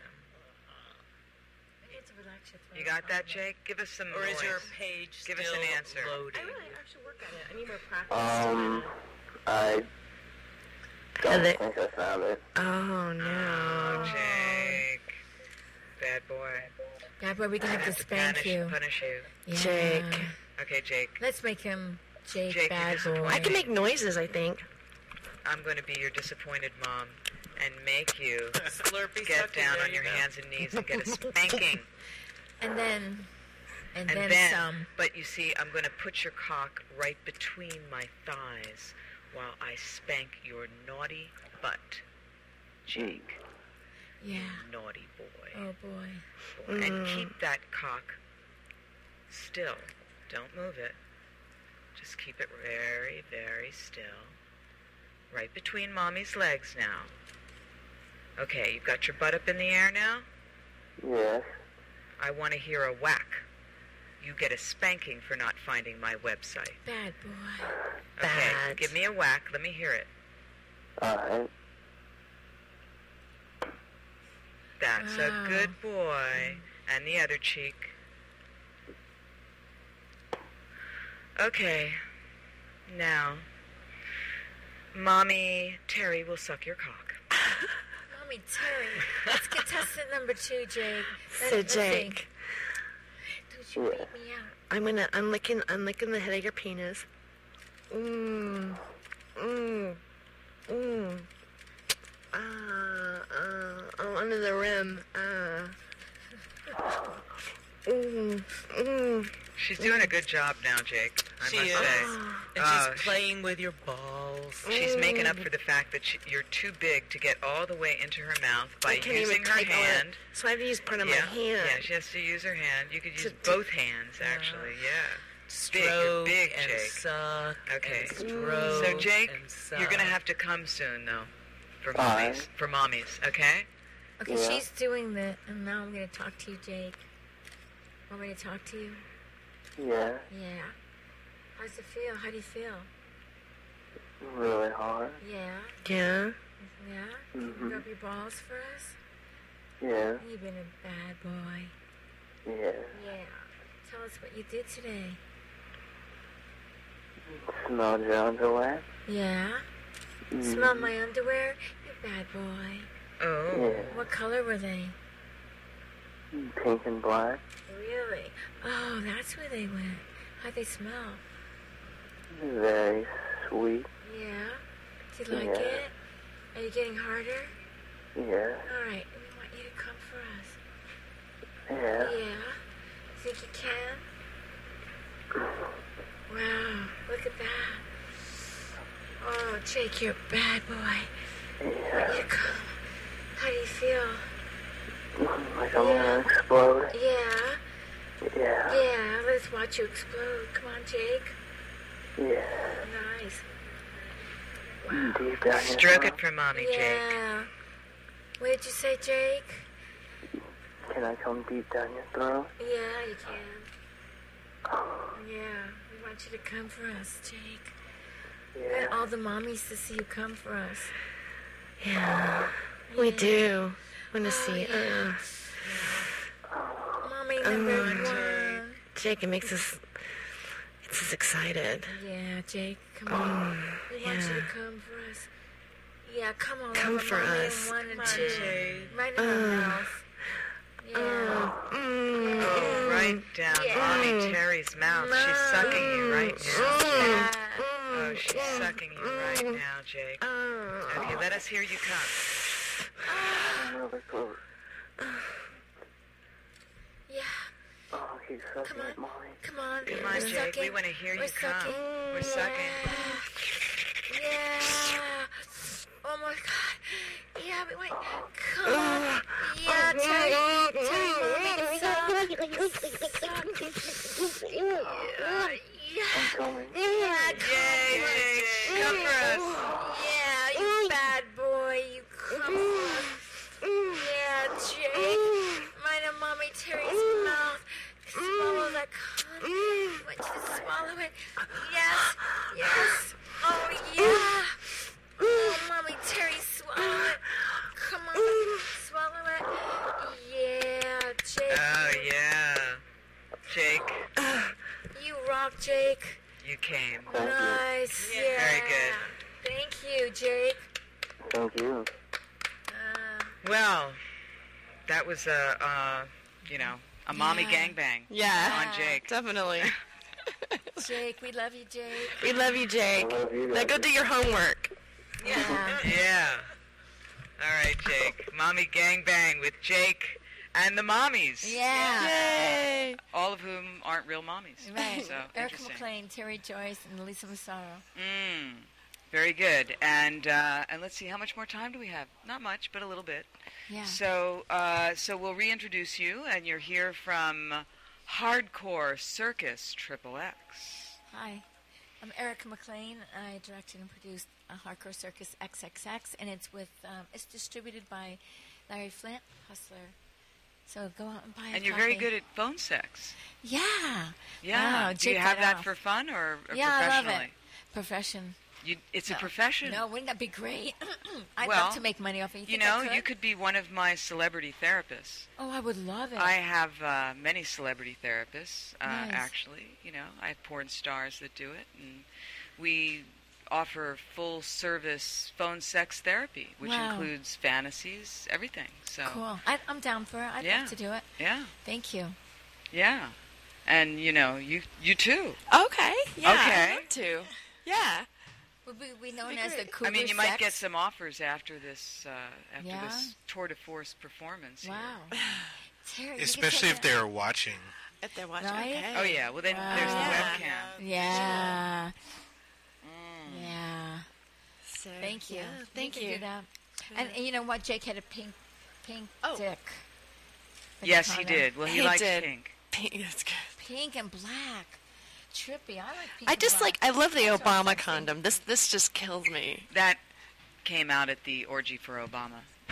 You have to relax your throat. You got that, Jake? Give us some Or is noise. your page Give us still an answer. loading? actually work on it. I need more practice. Um, I don't they- think I found it. Oh, no. Oh, Jake. Bad boy. Yeah, but we're gonna I have to have to spank punish, you. punish you. Yeah. Jake. Okay, Jake. Let's make him Jake, Jake, bad you're disappointed. boy. I can make noises, I think. I'm going to be your disappointed mom and make you Slurpee get sucking, down there on you your go. hands and knees and get a spanking. And then, and, And then, then, some. but you see, I'm going to put your cock right between my thighs while I spank your naughty butt, Jake. Yeah. Naughty boy. Oh boy. Boy. And Mm. keep that cock still. Don't move it. Just keep it very, very still. Right between Mommy's legs now. Okay, you've got your butt up in the air now? Yes. I want to hear a whack. You get a spanking for not finding my website. Bad boy. Okay, Bad. give me a whack. Let me hear it. Alright. That's Wow. a good boy. And the other cheek. Okay. Now, Mommy Terry will suck your cock. Mommy Terry. That's contestant number two, Jake. Let- So let's see. Jake, Don't you creep me out. I'm gonna, I'm licking, I'm licking the head of your penis. Mmm, mmm, mmm. Ah, uh, oh, under the rim. Ah. Mmm, mmm. She's doing a good job now, Jake, I She must is. say. And Oh, she's playing with your balls. She's making up for the fact that she, you're too big to get all the way into her mouth by I can't using even her type on it, hand. so I have to use part of yeah, my hand. yeah, she has to use her hand. You could use To- both hands, actually. Yeah. Stroke Big, you're big, and Jake. suck Okay. and stroke So Jake, and suck. you're gonna have to come soon, though, for Fine. mommies. For mommies, okay? Okay, Yeah. she's doing the, and now I'm going to talk to you, Jake. Want me to talk to you? Yeah, Yeah. How's it feel? How do you feel? really hard. Yeah. Yeah. Yeah? Mhm. You rub your balls for us? Yeah, You've been a bad boy. yeah. Yeah. Tell us what you did today. Smelled your underwear? Yeah? Mhm. Smell my underwear? You bad boy. Oh. Yeah, What color were they? pink and black. Really? Oh, that's where they went. How'd they smell? Very sweet. Yeah? Do you like Yeah. it? Are you getting harder? Yeah, All right. We want you to come for us. yeah. Yeah? Think you can? Wow. Look at that. Oh, Jake, you're a bad boy. Yeah. You come. How do you feel? Like I'm gonna explode. Yeah? Yeah, Yeah, let's watch you explode. Come on, Jake. yeah. Nice. Deep down your Stroke throat. it for mommy, Jake. Yeah. What did you say, Jake? Can I come deep down your throat? Yeah, you can. Yeah, we want you to come for us, Jake. We Yeah. want all the mommies to see you come for us. Yeah. We do. Want to Oh, see. yeah. Uh, Mommy number Oh, one. Jake, it makes us. It's us excited. Yeah, Jake, come on. We want you to yeah. come for us. Yeah, come on. Come over, for mommy, us. in one and Come on, two. Jake. Right in Uh, the mouth. Yeah. Mm, Oh, right down Yeah. mommy Terry's mouth. She's sucking you right now. Yeah. Oh, she's sucking you right now, Jake. uh, Okay, let us hear you come. I'm really close. Yeah. Oh, he's sucking Come on. it, mommy. Come on. Come on, We're Jake. sucking. We want to hear We're you come. sucking. We're sucking. Yeah. Yeah. Oh my God. Yeah, we went. Come on. Yeah, Terry. Terry, mommy, suck. Suck. Yeah. Yeah. I'm coming. Yeah, Yay, Jake. Come for us. Yeah, you bad boy. You come for us. Yeah, Jake. Mine and mommy Terry's mouth. Swallow that cum. I want you to swallow it. Yes. Yes. Oh, yeah. Oh, mommy Terry, swallow it. Come on. Swallow it. Yeah, Jake. Oh, yeah. Jake, You rock, Jake. you came. Nice. Yeah. Very good. Thank you, Jake. Thank you. Uh, Well, that was a, uh, you know, a mommy Yeah. gangbang Yeah. on Jake. Definitely. Jake, we love you, Jake. We love you, Jake. I love you Now guys. go do your homework. Yeah. Yeah. All right, Jake. Mommy gangbang with Jake and the mommies. Yeah. Yay. All of whom aren't real mommies. Right. So, Erica interesting. McLean, Terry Joyce, and Lisa Massaro. Mm, very good. And uh, and let's see, how much more time do we have? Not much, but a little bit. Yeah. So uh, so we'll reintroduce you, and you're here from Hardcore Circus Triple X. Hi. I'm Erica McLean. I directed and produced a Hardcore Circus X X X, and it's with um, it's distributed by Larry Flint, Hustler. So go out and buy a And you're very copy. good at phone sex. Yeah. Yeah. Wow, do you Jake have got that off. for fun or, or Yeah, I love professionally? it. Profession. You, it's No. a profession. No, wouldn't that be great? I'd Well, love to make money off it. You, You think I know, could? you could be one of my celebrity therapists. Oh, I would love it. I have uh, many celebrity therapists, uh, Nice. actually. You know, I have porn stars that do it, and we offer full service phone sex therapy, which Wow. includes fantasies, everything. So Cool. I, I'm down for it. I'd Yeah. love to do it. yeah, Thank you. yeah, and you know, you you too. Okay. Yeah. Okay. I'd love to. Yeah. Would we be known Be as the great. cougar I mean, you might sex? get some offers after this uh, after Yeah? this tour de force performance. here. Wow. Terry, you can Especially say if that. they're watching. If they're watching. Right? Okay. Oh yeah. Well, then Wow. there's the Yeah. webcam. Yeah. Mm. Yeah. So, Thank you. Yeah, We thank could you. do that. And, and you know what? Jake had a pink, pink Oh. dick. with a Yes, he condom. did. Well, he, He likes did. pink. Pink, that's good. Pink and black. Trippy. I like pink. I and just black. like. I love the That's so Obama sexy. condom. This this just kills me. That came out at the orgy for Obama. Yeah,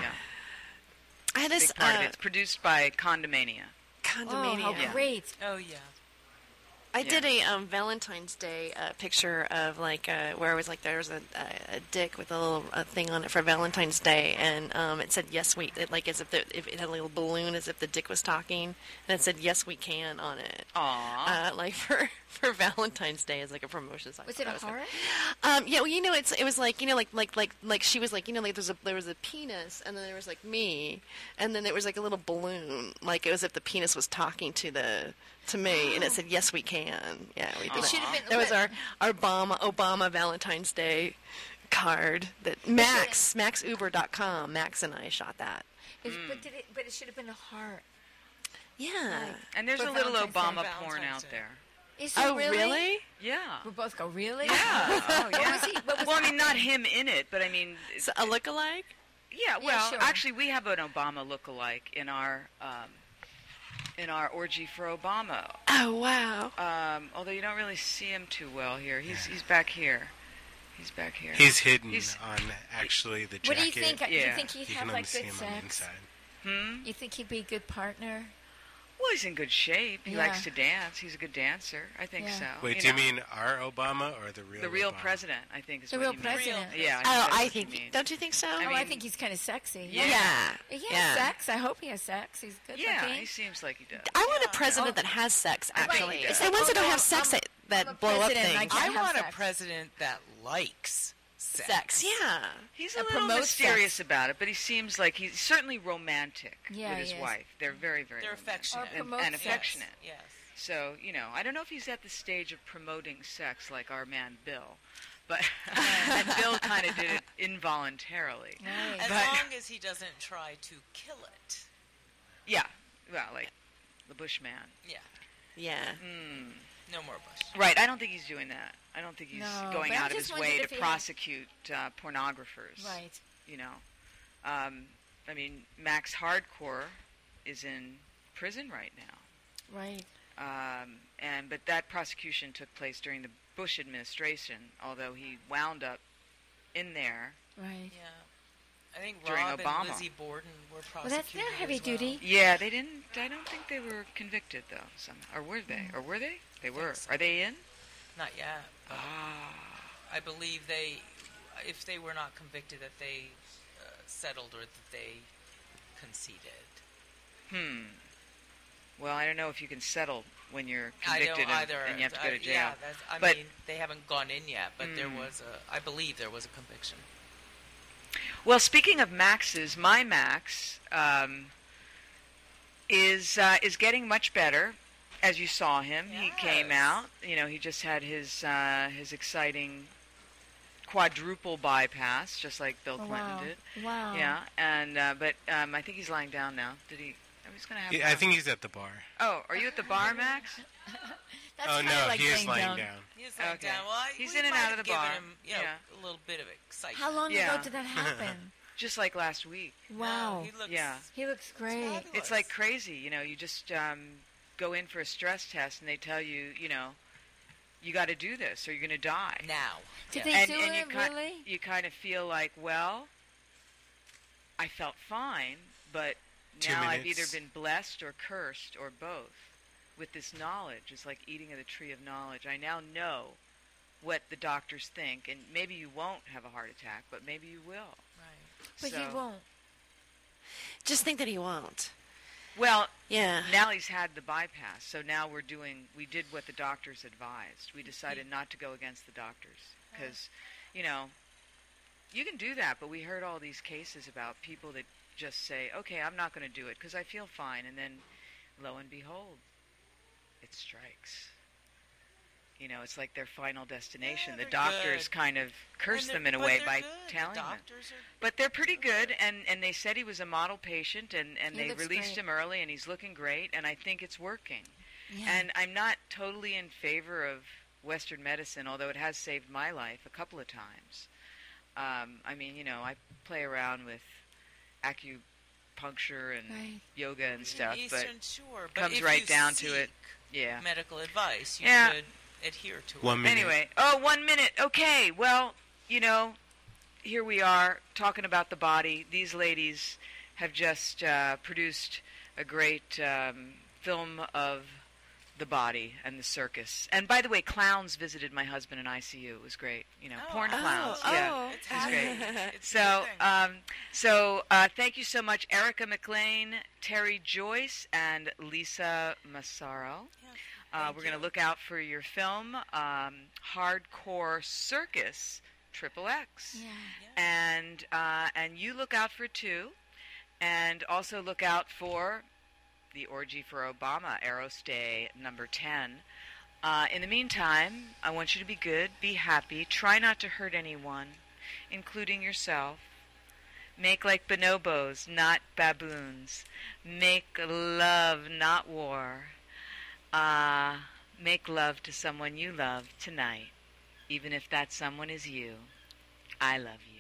I had this big part uh, of it. It's produced by Condomania. Oh, condomania. how Yeah. great. Oh yeah. I Yeah. did a um, Valentine's Day uh, picture of like uh, where it was like there was a, a, a dick with a little a thing on it for Valentine's Day, and um, it said yes we it, like as if, the, if it had a little balloon as if the dick was talking, and it said yes we can on it. Aww. Uh, like for for Valentine's Day as like a promotion. So I Was thought it a that like- heart? Um, yeah, well, you know, it's it was like you know, like like like like she was like you know, like there's a there was a penis, and then there was like me, and then there was like a little balloon, like it was if the penis was talking to the to me, and it said yes we can. Yeah, we did. It that. should have been. That was our our Obama Obama Valentine's Day card that Max Max Uber dot com. Max and I shot that. It's- But did it? But it should have been a heart. Yeah. And there's For a little Valentine's Day. Obama porn Valentine's out Day. there. Is it Oh really? really? Yeah. We both go really. Yeah. Oh, yeah. was he- what was well, I mean, not happening? him in it, but I mean, So a lookalike? yeah. Well, sure. actually, we have an Obama look-alike in our um, in our orgy for Obama. Oh wow. Um, although you don't really see him too well here. He's he's back here. He's back here. He's hidden He's- on actually the jacket. What do you think? Do you Yeah. think he'd You have can only like see good him on the sex? inside. Hmm. You think he'd be a good partner? Well, he's in good shape. He Yeah. likes to dance. He's a good dancer. I think Yeah. so. Wait, you do you know. mean our Obama or the real the real Obama? president? I think is The what real you mean. president. Yeah. Oh, that's I what think. you mean. Don't you think so? oh, I mean- think he's kind of sexy. Yeah. Yeah. He has yeah. sex. I hope he has sex. He's good Yeah, looking. he seems like he does. I want a Yeah. president Oh. that has sex. I think Actually, he it's does. the ones that don't Oh, have sex I'm- that, that I'm a blow up president, I things. can't I have want a sex. president that likes sex. Sex, yeah. He's a That little promotes mysterious sex. about it, but he seems like he's certainly romantic Yeah, with his he is. wife. They're very, very They're romantic. affectionate. Or and, promotes and sex. affectionate. Yes. So, you know, I don't know if he's at the stage of promoting sex like our man Bill, but and Bill kind of did it involuntarily. Right. As But- long as he doesn't try to kill it. Yeah, well, like the Bushman. Yeah. Yeah. Hmm. No more Bush. Right, I don't think he's doing that. I don't think he's No, going but I out of just his wondered way if to he had- prosecute uh, pornographers. Right. You know, um, I mean, Max Hardcore is in prison right now. Right. Um, and but that prosecution took place during the Bush administration, although he wound up in there. Right. Yeah. I think During Rob Obama. and Lizzie Borden were Well, prosecuted that's they're heavy as well. duty. Yeah, they didn't. I don't think they were convicted though. Some or were they? Or were they? They were. so. Are they in? Not yet. But Ah. I believe they, if they were not convicted, that they uh, settled or that they conceded. Hmm. Well, I don't know if you can settle when you're I convicted don't and, either. and you have to go I- to jail. Yeah, that's, I But- mean, they haven't gone in yet, but there Mm. was a, I believe there was a conviction. Well, speaking of Max's, my Max um, is uh, is getting much better. As you saw him, he came Yes. out. You know, he just had his uh, his exciting quadruple bypass, just like Bill Oh, Clinton wow. did. Wow. Yeah, and uh, but um, I think he's lying down now. Did he? I was going to have. Yeah, I think he's at the bar. Oh, are you at the bar, Max? That's oh kinda no, like he is laying lying down. down. He's like Okay. down. Well, I- He's we in and might out have of the given bar. Him, you know, Yeah. a little bit of excitement. How long Yeah. ago did that happen? Just like last week. Wow. No, he looks, Yeah. He looks great. fabulous. It's like crazy, you know. You just um, go in for a stress test, and they tell you, you know, you got to do this, or you're going to die. now. Did Yeah. they and, do and it you kind, really? you kind of feel like, well, I felt fine, but Two now I've minutes. either been blessed or cursed or both with this knowledge. It's like eating of the tree of knowledge. I now know what the doctors think, and maybe you won't have a heart attack, but maybe you will. Right. But So- he won't. Just think that he won't. Well, Yeah. now he's had the bypass, so now we're doing, we did what the doctors advised. We decided not to go against the doctors because, you know, you can do that, but we heard all these cases about people that just say, okay, I'm not going to do it because I feel fine, and then lo and behold, it strikes. You know, it's like their final destination. Yeah, the they're doctors good. kind of curse And them they're- in a but way they're by good. telling the them. doctors Are, But they're pretty good, and, and they said he was a model patient, and, and He they looks released great. him early, and he's looking great, and I think it's working. Yeah. And I'm not totally in favor of Western medicine, although it has saved my life a couple of times. Um, I mean, you know, I play around with acupuncture and Right. yoga and stuff, Eastern, sure, but comes if right you down to seek it. Yeah. medical advice, you Yeah. should adhere to One it. minute. Anyway, oh, one minute. Okay, well, you know, here we are talking about the body. These ladies have just uh, produced a great um, film of the body and the circus. And by the way, clowns visited my husband in I C U. It was great. You know, Oh, porn oh, clowns. oh, yeah, It's it was great. It's So, your thing. um, so uh, thank you so much, Erica McLean, Terry Joyce, and Lisa Massaro. Yeah, Uh, thank we're going to you. look out for your film, um, Hardcore Circus Triple X, Yeah. and uh, and you look out for two, and also look out for the Orgy for Obama, Aerostay number ten. Uh, in the meantime, I want you to be good, be happy, try not to hurt anyone, including yourself. Make like bonobos, not baboons. Make love, not war. Uh, make love to someone you love tonight, even if that someone is you. I love you.